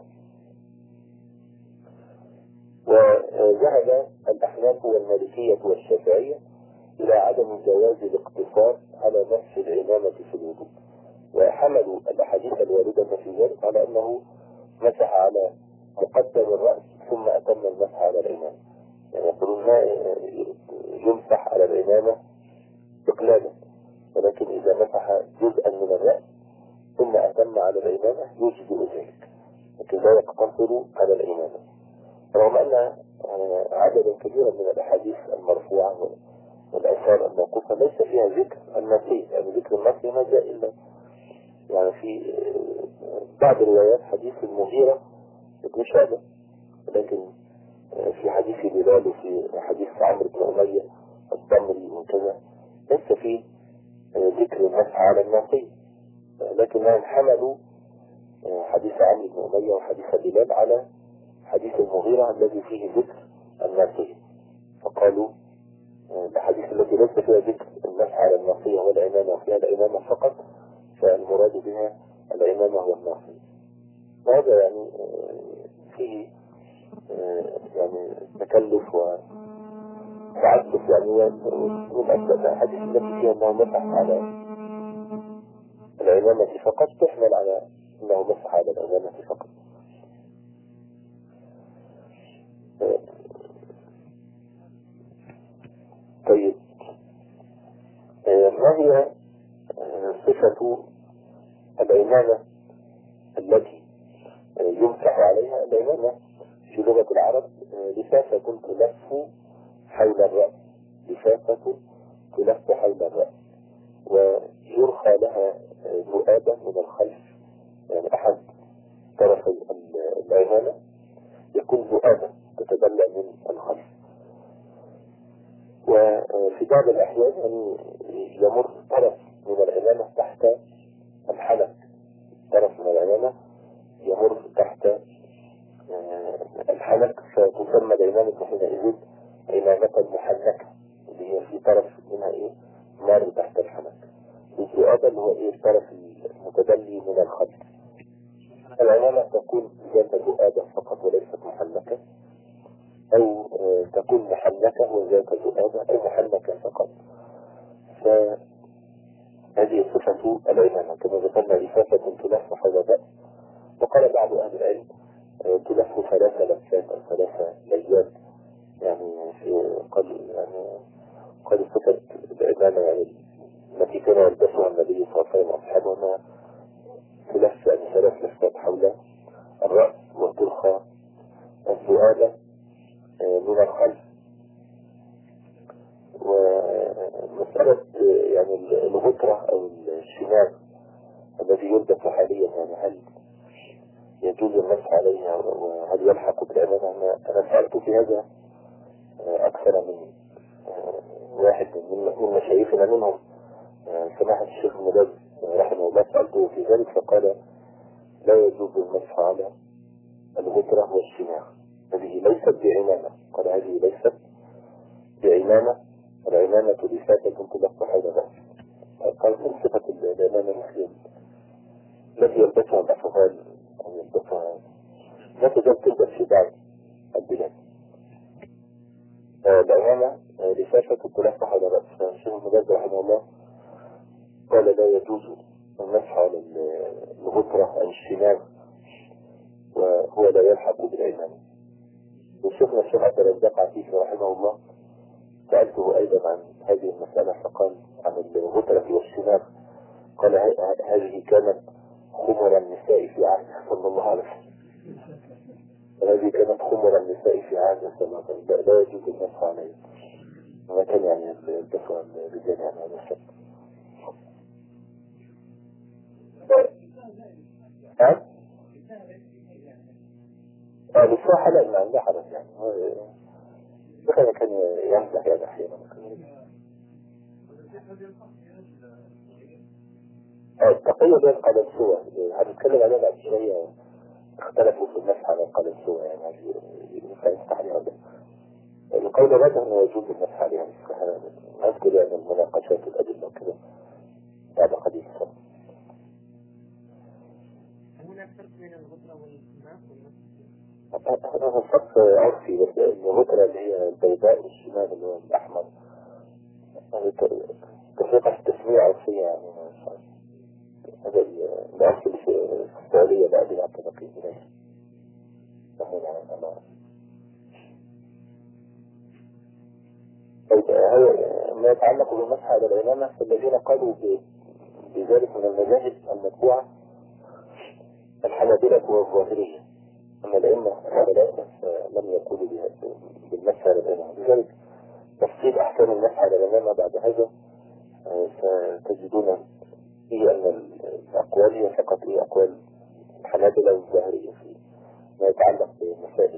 وذهب الأحناف والمالكية والشافعية إلى عدم جواز الاقتصار على مسح العمامة في الوضوء، وحملوا الأحاديث الواردة في ذلك على أنه مسح على مقدم الرأس ثم أتم المسح على العمامة، يعني يقولون ما يمسح على العمامة إقلالا، ولكن إذا مسح جزءا من الرأس ثم أتم على العمامة يجزئ ذلك، لكن لا يقتصر على العمامة، رغم أن عددا كبيرا من الأحاديث المرفوعة والآثار الموقوفة ليس فيها ذكر النسي، يعني ذكر النسي ما جاء إلا يعني في بعض الروايات حديث المغيرة بن شعبة، لكن في حديث بلال وفي حديث عمرو بن أمية الضمري وكذا ليس فيه ذكر المسح على النسي، لكنهم حملوا حديث عمرو بن أمية وحديث بلال على حديث المغيرة الذي فيه ذكر الناسية، فقالوا الحديث التي ليس فيها ذكر المسح على الناصية والعمامة وفيها العمامة فقط فالمراد بها العمامة والناصية. وهذا يعني فيه يعني تكلف وتعسف، يعني من أسباب الحديث التي فيها أنه مسح على العمامة فقط تحمل على أنه مسح على العمامة فقط. طيب ما هي صفة العمامة التي يمسح عليها؟ العمامة في لغة العرب لفافة تلف حول الرأس، لفافة تلف حول الرأس، ويرخى لها ذؤابة من الخلف، يعني أحد طرفي العمامة يكون ذؤابة تتدلى من الخلف، وفي بعض الأحيان يعني يمر طرف من العمامة تحت الحلق، طرف من العمامة يمر تحت الحلق، فتسمى العمامة حينئذ عمامة محنكة، اللي هي في طرف منها مار تحت الحلق. الذؤابة اللي هو الطرف المتدلي من الخلف. العمامة تكون ذات ذؤابة فقط وليست محنكة، أو تكون محنكة وذات ذؤابة، أو محنكة فقط. فهذه صفة العمامة كما ذكرنا، لفافة تلف حول الرأس. وقال بعض أهل العلم تلف 3 لفات أو 3 ليات، يعني قد صفة العمامة يعني التي كان يلبسها النبي صلى الله عليه وسلم وأصحابه أنها تلف يعني 3 لفات حول الرأس، وترخى الذؤابة من الخلف. ومسألة يعني الغترة أو الشماغ الذي يلبس حاليا، يعني هل يجوز المسح عليها وهل يلحق بالعمامة؟ أنا سألت في هذا أكثر من واحد من مشايخنا، منهم سماحة الشيخ المدرس رحمه الله، سألته في ذلك فقال لا يجوز المسح على الغترة والشماغ، هذه ليست بعمامة. قال هذه ليست بعمامة، العمامة لفافة تلف حول الرأس. قال من صفة العمامة مثل التي يلبسها الأفغان أو يلبسها لا تزال تلبس في بعض البلاد. العمامة لفافة تلف حول الرأس، فالشيخ المدرس رحمه الله قال لا يجوز المسح على الغترة أو الشماغ وهو لا يلحق بالعمامة. وشيخنا الشيخ عبد الرزاق عفيفي رحمه الله سألته أيضا عن هذه المسألة، فقال عن الغترة والشماغ، قال هذه كانت خمر النساء في عهد صلى الله عليه وسلم. هذه كانت خمر النساء في عهد صلى الله عليه وسلم، لا يجوز المسح عليه. ما كان يعني الدفع الرجال يعني على الشك. بالصراحة لا، ما عنده حرج يعني. كان يمزح يعني أحيانا. التقية بين قلنسوة هنتكلم عليها بعد شوية. اختلفوا في المسح على القلنسوة يعني ينفع يفتح عليها ولا القول الراجح انه يجوز المسح عليها. نذكر يعني المناقشات الأدلة وكده بعد قليل. هناك فرق بين الغدرة والماء هذا فرق عرفي، بس الغدرة اللي هي البيضاء والشمال اللي هو الأحمر تفرقة تسمية عرفية يعني. هذا الأصل في السعودية بعد ما تبقي إليه نحن عن الأمر. ما يتعلق بالمسح على العمامة فالذين قالوا بذلك من المذاهب المتبوعة الحنابلة والظاهرية، أما الأئمة الثلاثة لم يقولوا بالمسح على العمامة. لذلك تفصيل أحكام المسح على العمامة بعد هذا ستجدون هي أن الأقوال هي فقط هي أقوال الحنابلة والظاهرية في ما يتعلق بمسائل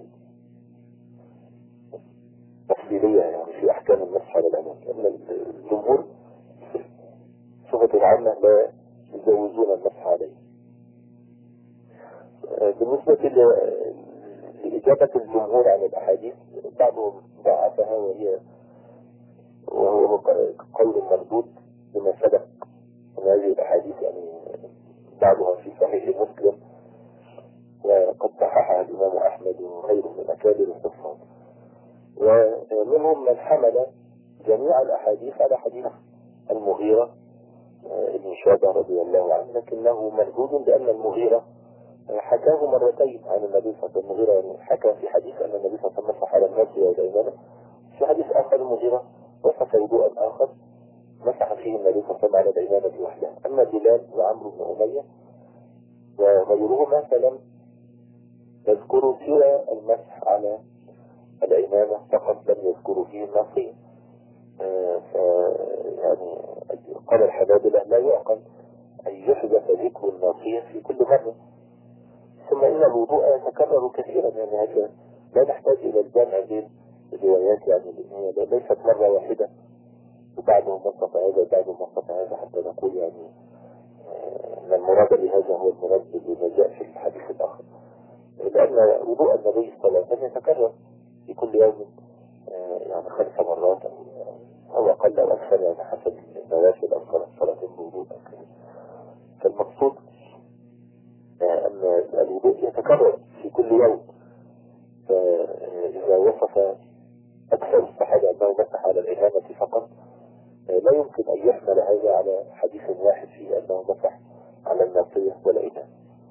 تفصيلية يعني في أحكام المسح على العمامة. لأن الجمهور صفة العامة لا يجوزون المسح عليه. بالنسبة لإجابة الجمهور عن الأحاديث بعضهم ضعفها وهو قول مردود بما سبق من هذه الأحاديث يعني بعضها في صحيح مسلم وقد صححها الإمام أحمد وغيره من أكابر الحفاظ، ومنهم من حمل جميع الأحاديث على حديث المغيرة ابن شعبة رضي الله عنه، لكنه مردود بأن المغيرة حكاه مرتين عن النبي صلى الله عليه وسلم. المغيرة حكى في حديث أن النبي صلى الله عليه وسلم مسح على الناس والأيمان، في حديث آخر المغيرة وصف وضوءا آخر مسح فيه النبي صلى الله عليه وسلم على الأيمان وحده. أما بلال وعمرو بن أمية وغيرهما فلم يذكروا سوى المسح على الأيمان فقط، لم يذكروا فيه الناصية. يعني قال الحنابلة لا يعقل أن يحدث ذكر الناصية في كل مرة، ثم إن الوضوء يتكرر كثيرا يعني هذا لا نحتاج إلى الجمع بين الروايات يعني هي ليست مرة واحدة وبعدهم وصف هذا وبعدهم وصف هذا حتى نقول يعني أن المراد بهذا هو المراد بما جاء في الحديث الآخر، لأن وضوء النبي صلى الله عليه وسلم يتكرر في كل يوم يعني 5 مرات أو أقل أو أكثر يعني حسب النوافل أو صلاتين بوضوء. فالمقصود أن الوضوء يتكرر في كل يوم، فإذا وصف أكثر الصحابة أنه مسح على الإمامة فقط لا يمكن أن يحمل هذا على حديث واحد فيه أنه مسح على الناصية والإمام.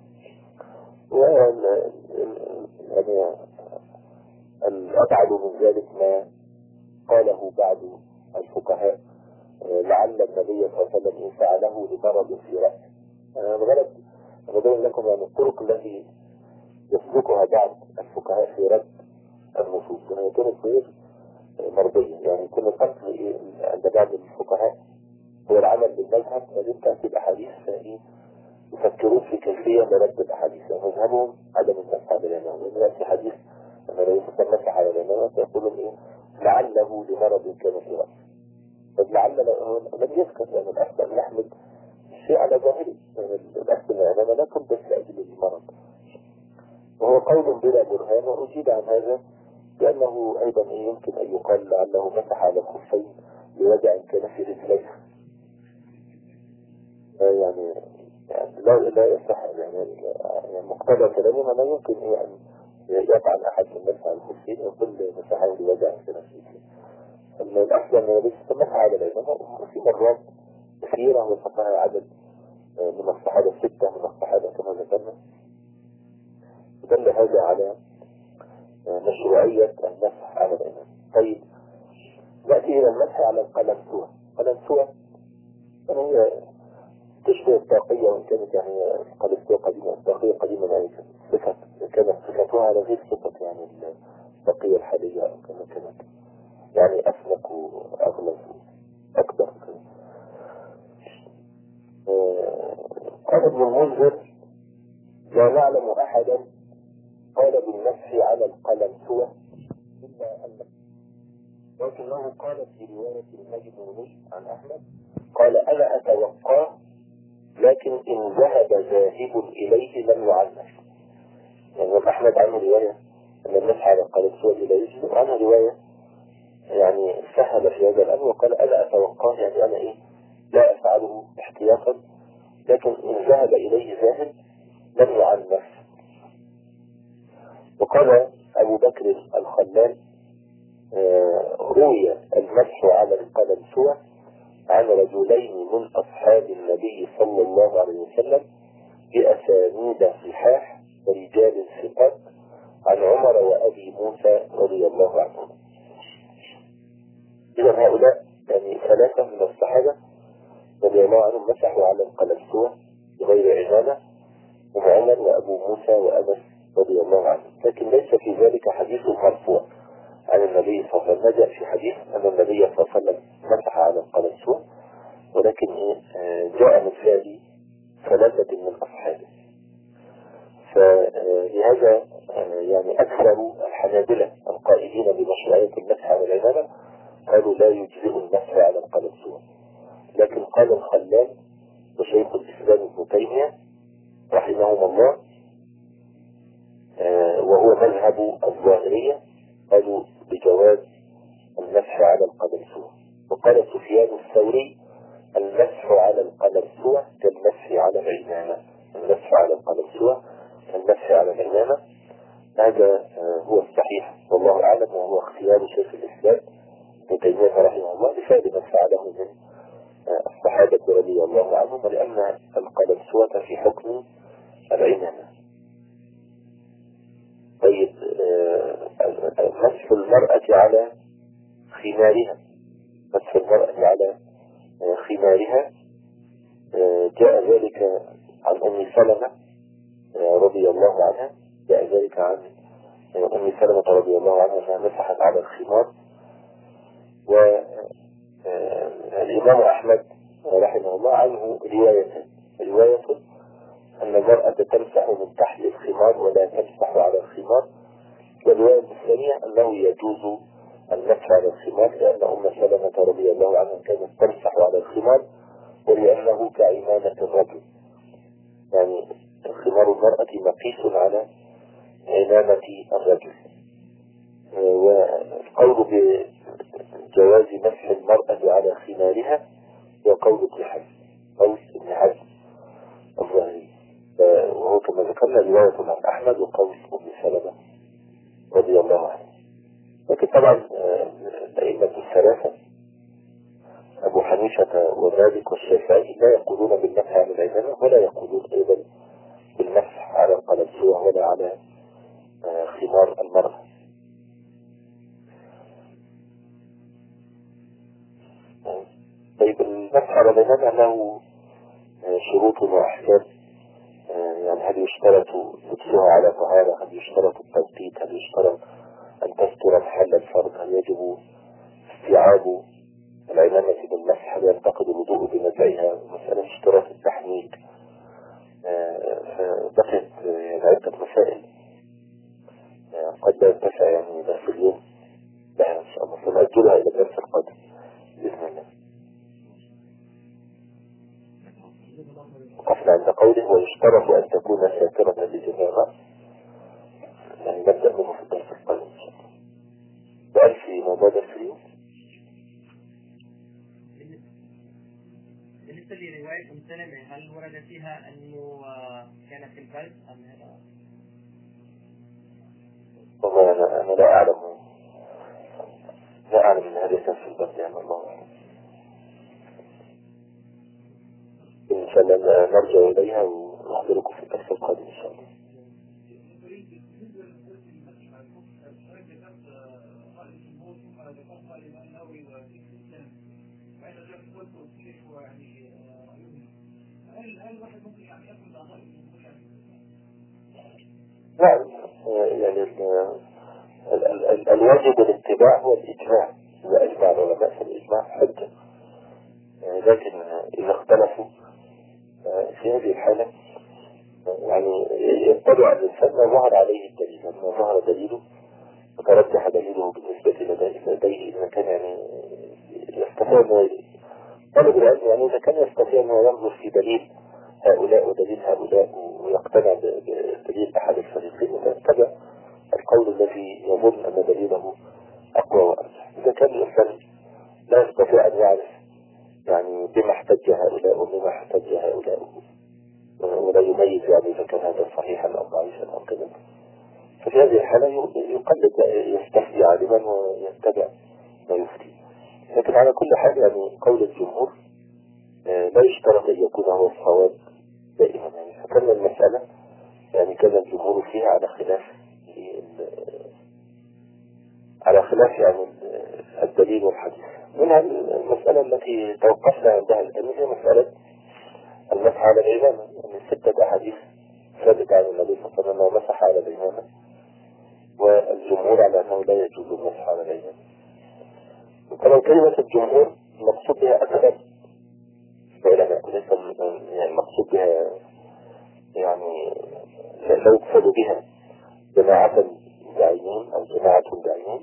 يعني الأبعد من ذلك ما قاله بعض الفقهاء لعل النبي صلى الله عليه وسلم فعله لمرض في رأسه. الغرض أبين لكم يعني الطرق التي يسلكها بعض الفقهاء في رد النصوص كانت غير مرضية. يعني كل الأصل عند بعض الفقهاء هو العمل بالمذهب، وبعدين تأتي الأحاديث يفكرون في كيفية لرد الأحاديث. يعني مذهبهم عدم المسح على الإمام، وإن يأتي حديث أن لو يسمى مسح على الإمام فيقولون لعله لمرض كان في رأسه. طب لعل لم يذكر يعني الأصل أن يحمل الشيء على ظاهره، يعني الأصل الإمامة لا تلبس لأجل المرض، وهو قول بلا برهان. وأجيب عن هذا لأنه أيضا يمكن أن يقال لعله مسح على الخفين لوجع كان في رجليه. يعني لا يصح يعني مقتضى كلامنا لا يمكن أن يطعن أحد من مسح على الخفين ويقول مسحه لوجع كان في رجليه. الأصل أن النبي مسح على الإمامة وفي مرات كثيرة وصفها عدد من الصحابة 6 من الصحابة كما ذكرنا. دل هذا على مشروعية المسح على الإمام. طيب نأتي إلى المسح على القلنسوة. القلنسوة هي تشبه الطاقية، وإن كانت يعني قلستوة قديمة. الطاقية قديمة يعني كانت صفتها على غير صفة يعني الطاقية الحالية، كما كانت يعني أسمك وأغلظ أكبر. قال ابن المنذر: لا نعلم أحدا قال بالمسح على القلم سوى إلا أن، لكنه قال في رواية المجنوني عن أحمد قال: أنا أتوقاه، لكن إن ذهب ذاهب إليه لم يعلم. يعني أحمد عنه رواية أن المسح على القلم سوى إلى يجب، وعنه رواية يعني سهل في هذا الأمر وقال: أنا أتوقاه، يعني أنا لا أفعله احتياطا، لكن إن ذهب إليه ذاهب لم يعلم. وقال أبو بكر الخلال: روي المسح على القلم سوى عن رجلين من أصحاب النبي صلى الله عليه وسلم بأسانيد صحاح ورجال ثقات عن عمر وأبي موسى رضي الله عنهم. إذا هؤلاء يعني ثلاثة من الصحابة رضي الله عنهم مسحوا على القلم سوى بغير عمامة، هم عمر وأبو موسى وأنس رضي الله عنهم. لكن ليس في ذلك حديث مرفوع عن النبي صلى الله عليه وسلم. جاء في حديث أن النبي صلى الله عليه وسلم مسح على القلم سوى، ولكن جاء من فعل ثلاثة من أصحابه. فلهذا يعني أكثر الحنابلة القائلين بمشروعية المسح على العمامة قالوا لا يجزئ المسح على القلم سوى. لكن قال الخلال وشيخ الإسلام ابن تيمية رحمهم الله وهو مذهب الظاهرية، قالوا بجواز المسح على القلم سوى. وقال سفيان الثوري: المسح على القلم سوى كالمسح على العمامة. المسح على القلم سوى كالمسح على العمامة. هذا هو الصحيح والله أعلم، وهو اختيار شيخ الإسلام ابن تيمية رحمه الله لفعل ما فعله من الصحابة رضي الله عنهم، ولأن القلم سوى في حكم العمامة. طيب، مسح المرأة على خمارها، مسح المرأة على خمارها جاء ذلك عن أم سلمة رضي الله عنها. جاء ذلك عن أم سلمة رضي الله عنها أنها مسحت على الخمار. والإمام أحمد رحمه الله عنه رواية أن المرأة تمسح من تحت الخمار ولا تمسح على الخمار. والرواية الثانية أنه يجوز المسح على الخمار، لأن أم سلمة رضي الله عنها كانت تمسح على الخمار، ولأنه كعمامة الرجل، يعني خمار المرأة مقيس على عمامة الرجل. والقول بجواز مسح المرأة على خمارها هو قول ابن حزم الظاهري، وهو كما ذكرنا رواية عن أحمد وقول أم سلمة رضي الله عنه. لكن طبعا الأئمة الثلاثة أبو حنيفة ومالك والشافعي لا يقولون بالمسح على العمامة، ولا يقولون أيضا بالمسح على القلم سوى ولا على خمار المرأة. طيب، المسح على العمامة له شروط وأحكام. يعني هل يشترط لبسها على طهارة؟ هل يشترط التوقيت؟ هل يشترط أن تستر محل الفرض؟ هل يجب استيعاب العمامة بالمسح؟ هل ينتقد الوضوء بنزعها؟ مسألة اشتراط التحميل. فبقيت عدة مسائل قد لا يتسع يعني درس اليوم لها إن شاء الله، فنأجلها إلى الدرس القادم بإذن الله. وقفنا عند قوله: ويشترط أن تكون ساترة لجميع الرأس. يعني نبدأ منه في الدرس القادم إن شاء الله. سؤال في موضوع درس اليوم؟ بالنسبة لرواية أم سلمة، هل ورد فيها أنه كان في البرد أم هذا؟ والله أنا لا أعلم أن هذا كان في البرد، يعني الله أعلم. إن شاء الله نرجع إليها ونخبركم في الدرس القادم إن شاء الله. نعم. يعني الواجب الاتباع هو الإجماع، إذا أجمع العلماء فالإجماع حجة. لكن إذا اختلفوا في هذه الحالة يعني يتبع الإنسان ما ظهر عليه الدليل، ما ظهر دليله وترجح دليله بالنسبة لديه، إذا كان يعني يستطيع أنه طلب العلم، يعني إذا كان يستطيع أنه ينظر في دليل هؤلاء ودليل هؤلاء ويقتنع بدليل أحد الفريقين ويتبع القول الذي يظن أن دليله أقوى وأرجح. إذا كان الإنسان لا يستطيع أن يعرف يعني بما احتج هؤلاء وبما احتج هؤلاء ولا يميز يعني إذا كان هذا صحيحا أو ضعيفا أو كذا، ففي هذه الحالة يقلد يستفتي عالما ويتبع ما يفتي. لكن على كل حال يعني قول الجمهور لا يشترط أن يكون هو الصواب دائما، يعني فكان المسألة يعني كان الجمهور فيها على خلاف يعني الدليل والحديث. منها المسألة التي توقفنا عندها الآن هي مسألة المسح على العمامة، يعني 6 أحاديث ثابتة عن النبي صلى الله عليه وسلم أنه مسح على العمامة، والجمهور على أنه لا يجوز المسح على العمامة. وطبعا كلمة الجمهور مقصود بها أكثر العلماء، ليس يعني مقصود بها يعني لا يقصد بها جماعة بعينين أو جماعة بعينين.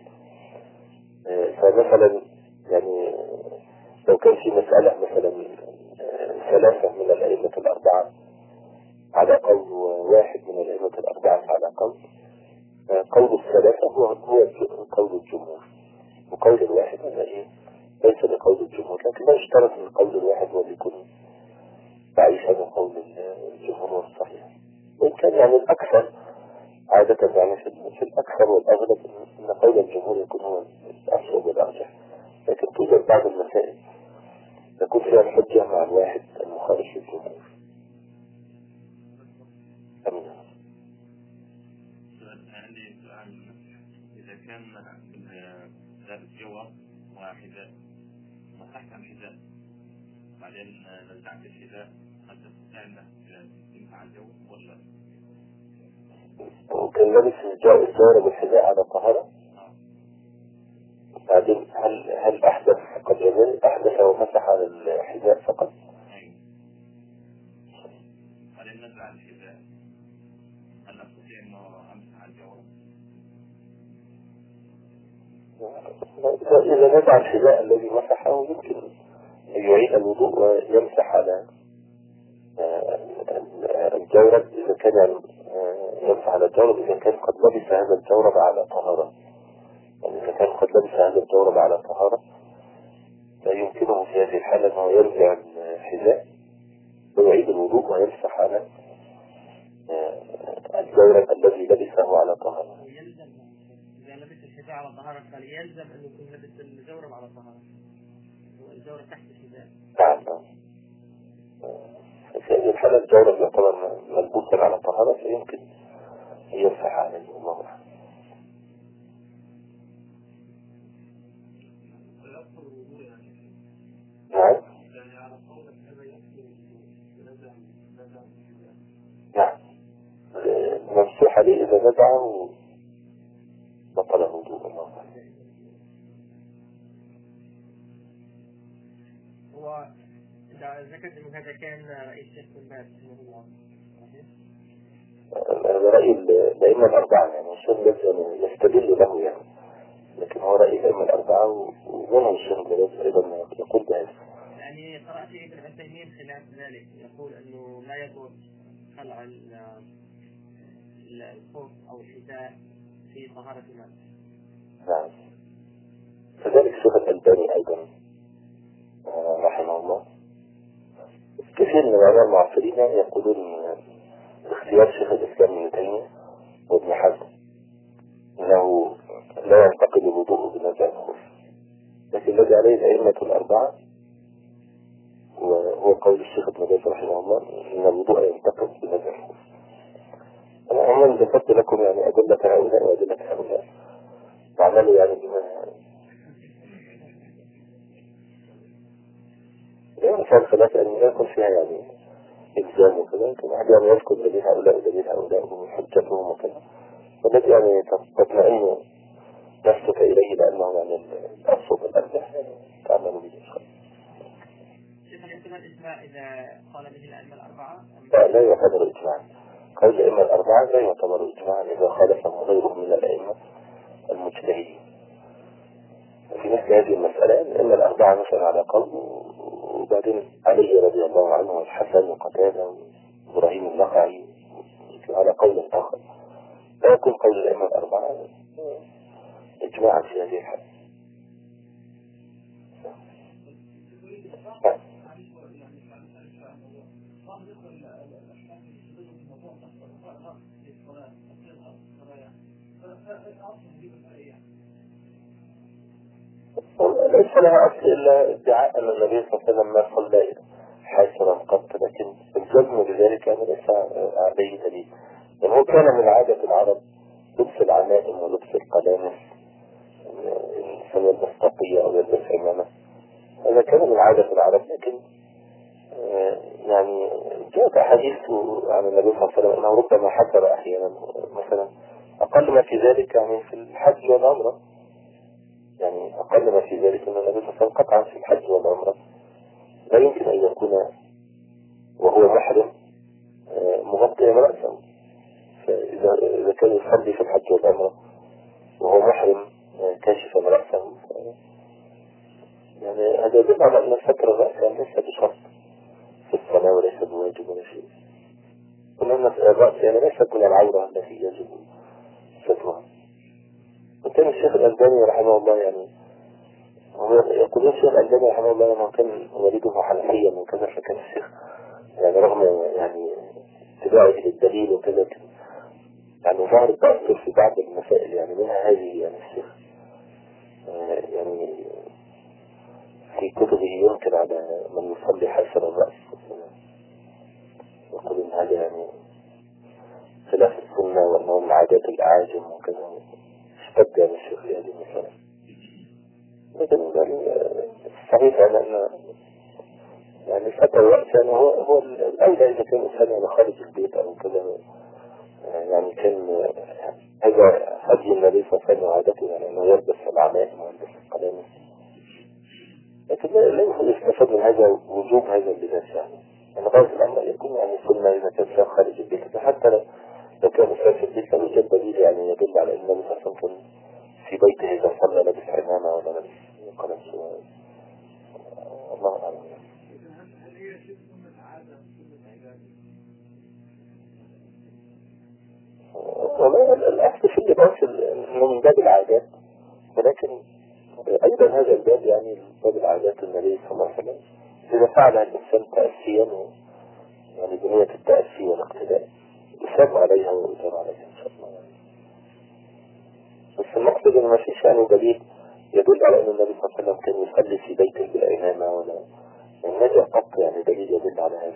فمثلا يعني لو كان في مسألة مثلا 3 من الأئمة الأربعة على قول واحد من الأئمة الأربعة على قول، قول ال3 هو قول الجمهور، وقول الواحد هذا إيه ليس بقول الجمهور. لكن لا يشترط أن القول الواحد هو يكون ضعيفا وقول الجمهور هو الصحيح، وإن كان يعني الأكثر عادة يعني في الأكثر والأغلب أن قول الجمهور يكون هو الأصوب والأرجح. لكن توجد بعض المسائل تكون فيها الحجة مع الواحد المخالف للجمهور. أمين. عندي سؤال، إذا كان ذات الجواب وحذاء مسحت عن الحذاء بعدين نزعت الحذاء، هل تستطيع أنك تمسح الجو ولا؟ وكان لابس الجورب والحذاء على طهارة، بعدين هل أحدث قبل ذلك؟ أحدث ومسح على الحذاء فقط؟ أيوه. بعدين نزع الحذاء، هل أستطيع أنه أمسح الجو؟ إذا نزع الحذاء الذي مسحه يمكن أن يعيد الوضوء ويمسح على الجورب إذا كان يمسح على الجورب إذا كان قد لبس هذا الجورب على طهارة. يعني إذا كان قد لبس هذا الجورب على طهارة لا يمكنه في هذه الحالة أنه يرجع الحذاء ويعيد الوضوء ويمسح على الجورب الذي لبسه على طهارة. إذا لبس الحذاء على طهارة فليلزم أن يكون لبس الجورب على طهارة، والجورب تحت الحذاء. نعم. في هذه الحالة الجورب يعتبر ملبوسا على طهارة فيمكن أن يمسح عليه. الله أعلم. نعم. نعم. ممسوح عليه إذا نزعه بطل وضوء. الله أعلم. هو ذكرت أن هذا كان رئيس شيخ الباب رحمه الله. هذا رأي الأئمة الأربعة، يعني الشيخ الباز يستدل له يعني، لكن هو رأي الأئمة الأربعة ومنهم الشيخ الباز أيضا يقول بهذا. يعني قرأت ابن عثيمين خلاف ذلك يقول أنه لا يجوز خلع الخوف أو الحذاء في طهارة الماء. نعم. كذلك الشيخ الألباني أيضا رحمه الله. كثير من العلماء المعاصرين يقولون باختيار شيخ الإسلام ابن تيمية وابن حزم أنه لا ينتقل الوضوء بنزع الخوف، لكن الذي عليه الأئمة الأربعة وهو قول الشيخ ابن باز رحمه الله أن الوضوء ينتقل بنزع الخوف. أنا عموما ذكرت لكم يعني أدلة هؤلاء وأدلة هؤلاء تعملوا يعني بما يعني كان خلاف أن لا يكون فيها يعني إلزام وكذا، يمكن واحد يعني يذكر دليل هؤلاء ودليل هؤلاء وحجتهم وكذا، والذي يعني تطمئن نفسك إليه لأنه يعني الأصل الأرجح تعمل به. شيخ الاحتمال الإجماع إذا قال به الأئمة الأربعة؟ لا يعتبر إجماعا. قول الأئمة الأربعة لا يعتبر إجماعا إذا خالفه غيره من الأئمة المجتهدين. في مثل هذه المسألة الأئمة الأربعة مثلا على قول، وبعدين علي رضي الله عنه والحسن وقتادة وإبراهيم النخعي على قول آخر، لا يكون قول الأئمة الأربعة إجماعا في هذه الحالة. ليس لها أصل إلا ادعاء أن النبي صلى الله عليه وسلم ما صلى حاسرا قط، لكن الجزم بذلك يعني ليس عليه دليل. يعني هو كان من عادة العرب لبس العمائم ولبس القلامس، الإنسان يلبس طاقية أو يلبس عمامة، هذا كان من عادة العرب. لكن يعني جاءت أحاديث عن النبي صلى الله عليه وسلم أنه ربما حسر أحيانا، مثلا أقل ما في ذلك يعني في الحج والعمرة، يعني أقل ما في ذلك أن النبي صلى الله عليه وسلم قطعا في الحج والعمرة لا يمكن أن يكون وهو محرم مغطيا رأسه. فإذا كان يصلي في الحج والعمرة وهو محرم كاشفا رأسه، يعني هذا يدل على أن ستر الرأس يعني ليس بشرط في الصلاة وليس بواجب ولا شيء، وأن الرأس يعني ليست من العورة التي يجب سترها. وكان الشيخ الألباني رحمه الله يعني يقول الشيخ الألباني رحمه الله أنه كان والده حنفيا وكذا، فكان الشيخ يعني رغم يعني اتباعه للدليل وكذا يعني ظهر التأثر في بعض المسائل، يعني منها هذه يعني الشيخ يعني في كتبه ينكر على من يصلي حاسر الرأس، يقول إن هذا يعني خلاف السنة وأنه من عادات الأعاجم وكذا، اشتد يعني الشيخ في هذه المسألة. لكن صحيح أن يعني فتى الرأس يعني هو الأولى إذا كان الإنسان يعني خارج البيت أو كذا، يعني كان هذا هدي النبي صلى الله عليه وسلم وعادته يعني أنه يلبس العمائم ويلبس القلامس، لكن لا يستفاد من هذا وجوب هذا اللباس. يعني غاية الأمر يكون يعني سنة إذا كان شيء خارج البيت، حتى لو كان الإنسان في البيت لا يوجد دليل يعني يدل على أن النبي صلى الله عليه وسلم في بيته إذا صلى لابس عمامة ولا لابس قلامس. الله أعلم. والله الأصل في اللباس إنه من باب العادات، ولكن أيضا هذا الباب يعني باب العادات النبي صلى الله عليه وسلم إذا فعل الإنسان تأسيا يعني بنية التأسي والاقتداء يساب عليها ويجر عليها إن شاء الله. بس المقصد إن ما فيش يعني دليل يدل على أن النبي صلى الله عليه وسلم كان يصلي في بيته بالعمامة ولا النجا قط يعني دليل يدل على هذا.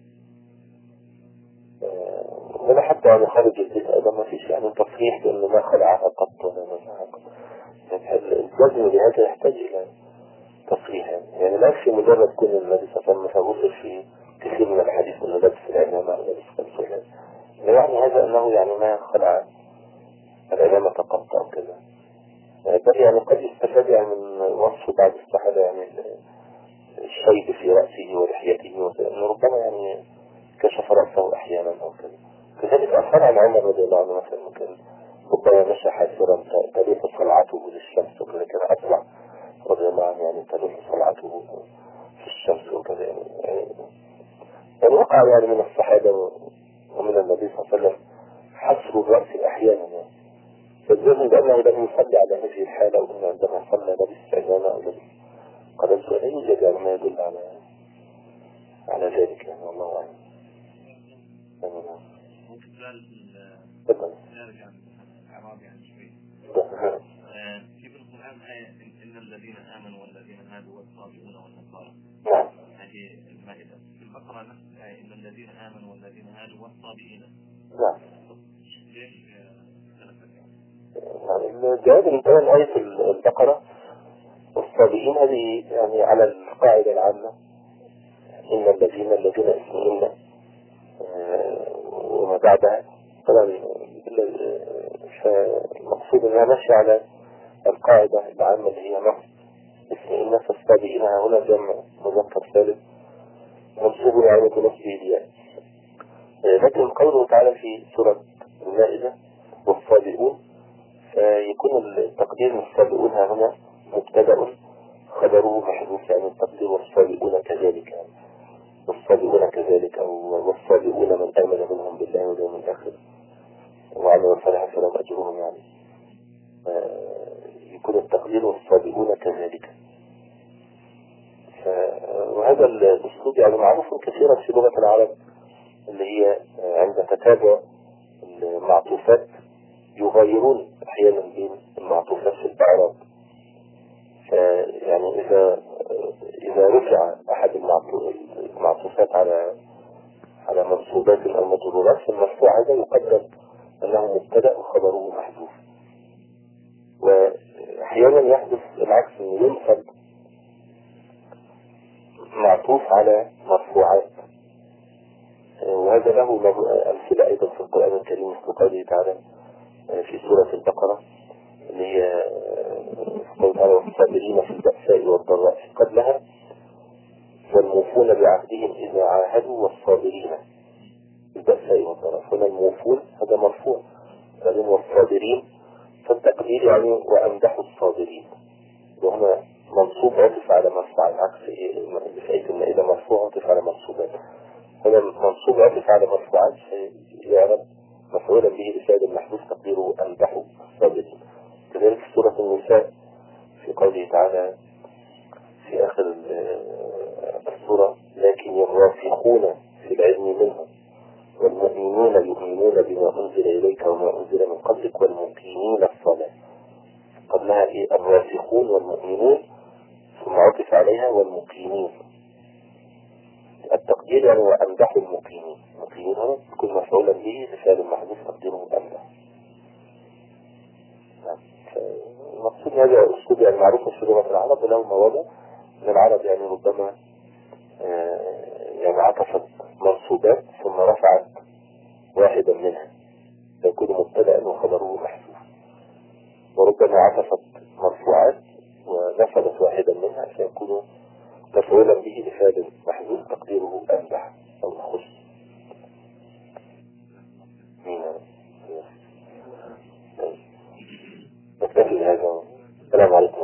ولا حتى يعني خارج البيت أيضا ما فيش يعني تصريح بأنه ما خلعها قط ولا مسحها قط. الجزم بهذا يحتاج إلى تصريح، يعني لا في مجرد كل النبي صلى الله عليه وسلم وصل في كثير من الحديث أنه لابس العمامة أو لابس قميص، يعني هذا أنه يعني ما خلع العمامة قط أو كذا. بل يعني قد يستفاد يعني من وصف بعض الصحابة يعني الشيب في رأسه ولحيته وكذا، أنه ربما يعني كشف رأسه أحيانا أو كذا. كذلك أثر عن عمر رضي الله عنه مثلا كان ربما مشى حاسرا تليق صلعته للشمس وكذا، كان أطلع رضي الله عنه يعني تليق صلعته في الشمس وكذا. يعني وقع يعني من الصحابة ومن النبي صلى الله عليه وسلم حسر الرأس أحيانا يعني، فالجزم بأنه لم يصلي على هذه الحالة، وأنه عندما صلى لبس عمامة أو لبس قلمس ولا يوجد يعني ما يدل على ذلك يعني، والله أعلم. ممكن سؤال خارج عن الإعراب يعني شوي. في القرآن آية إن الذين آمنوا والذين هادوا والصابئون والنصارى. نعم. هذه المائدة. في البقرة نفس الآية إن الذين آمنوا والذين هادوا والصابئين. نعم. ليش ثلاثة يعني الجواب الآن آية البقرة والصابئين هذه يعني على القاعدة العامة إن الذين اسمهن وما بعدها طبعا. فالمقصود انها ماشية على القاعدة العامة اللي هي نص اسم الناس الصابئين هنا جمع مذكر سالم منصوب على نصبه الياء. لكن قوله تعالى في سورة المائدة والصابئون فيكون التقدير الصابئون هنا مبتدأ خبره محذوف، يعني التقدير والصابئون كذلك، يعني والصابئون كذلك أو والصابئون من آمن منهم بالله واليوم الآخر وعملوا صالحا فلهم أجرهم، يعني يكون التقدير والصابئون كذلك. وهذا الأسلوب يعني معروف كثيرا في لغة العرب، اللي هي عند تتابع المعطوفات يغيرون أحيانا بين المعطوفات في الأعراب. يعني إذا رفع أحد المعطوفات على منصوبات أو مجرورات، فالمرفوع هذا يقدر أنه مبتدأ وخبره محذوف. وأحيانا يحدث العكس، أن ينصب معطوف على مرفوعات، وهذا له أمثلة أيضا في القرآن الكريم مثل قوله تعالى في سورة البقرة اللي هي قوله تعالى والصابرين في البأساء والضراء قبلها والموفون بعهدهم إذا عاهدوا والصابرين في البأساء والضراء. هنا الموفون هذا مرفوع، بعدين والصابرين فالتقدير يعني وأمدحوا الصابرين، وهنا منصوب عطف على مرفوع، العكس في آية المائدة مرفوع عطف على منصوبات، هنا منصوب عطف على مرفوعات يعرب مفعولا به بفعل محذوف تقديره أمدحوا الصابرين. كذلك في سورة النساء في قوله تعالى في آخر السورة لكن الراسخون في العلم منهم والمؤمنون يؤمنون بما أنزل إليك وما أنزل من قبلك والمقيمين الصلاة. قبلها الراسخون والمؤمنون ثم عطف عليها والمقيمين، التقدير يعني وأمدحوا المقيمين. المقيمين هنا يكون مفعولا به بفعل محذوف تقديره أمدح. المقصود هذا أسلوب يعني معروف في لغة العرب، وله مواضع من العرب يعني ربما يعني عطفت منصوبات ثم رفعت واحدا منها فيكون مبتدأ وخبره محذوف، وربما عطفت مرفوعات ونفذت واحدا منها فيكون مفعولا به بفعل محذوف تقديره أمدح أو نخص. نكتفي بهذا. السلام عليكم.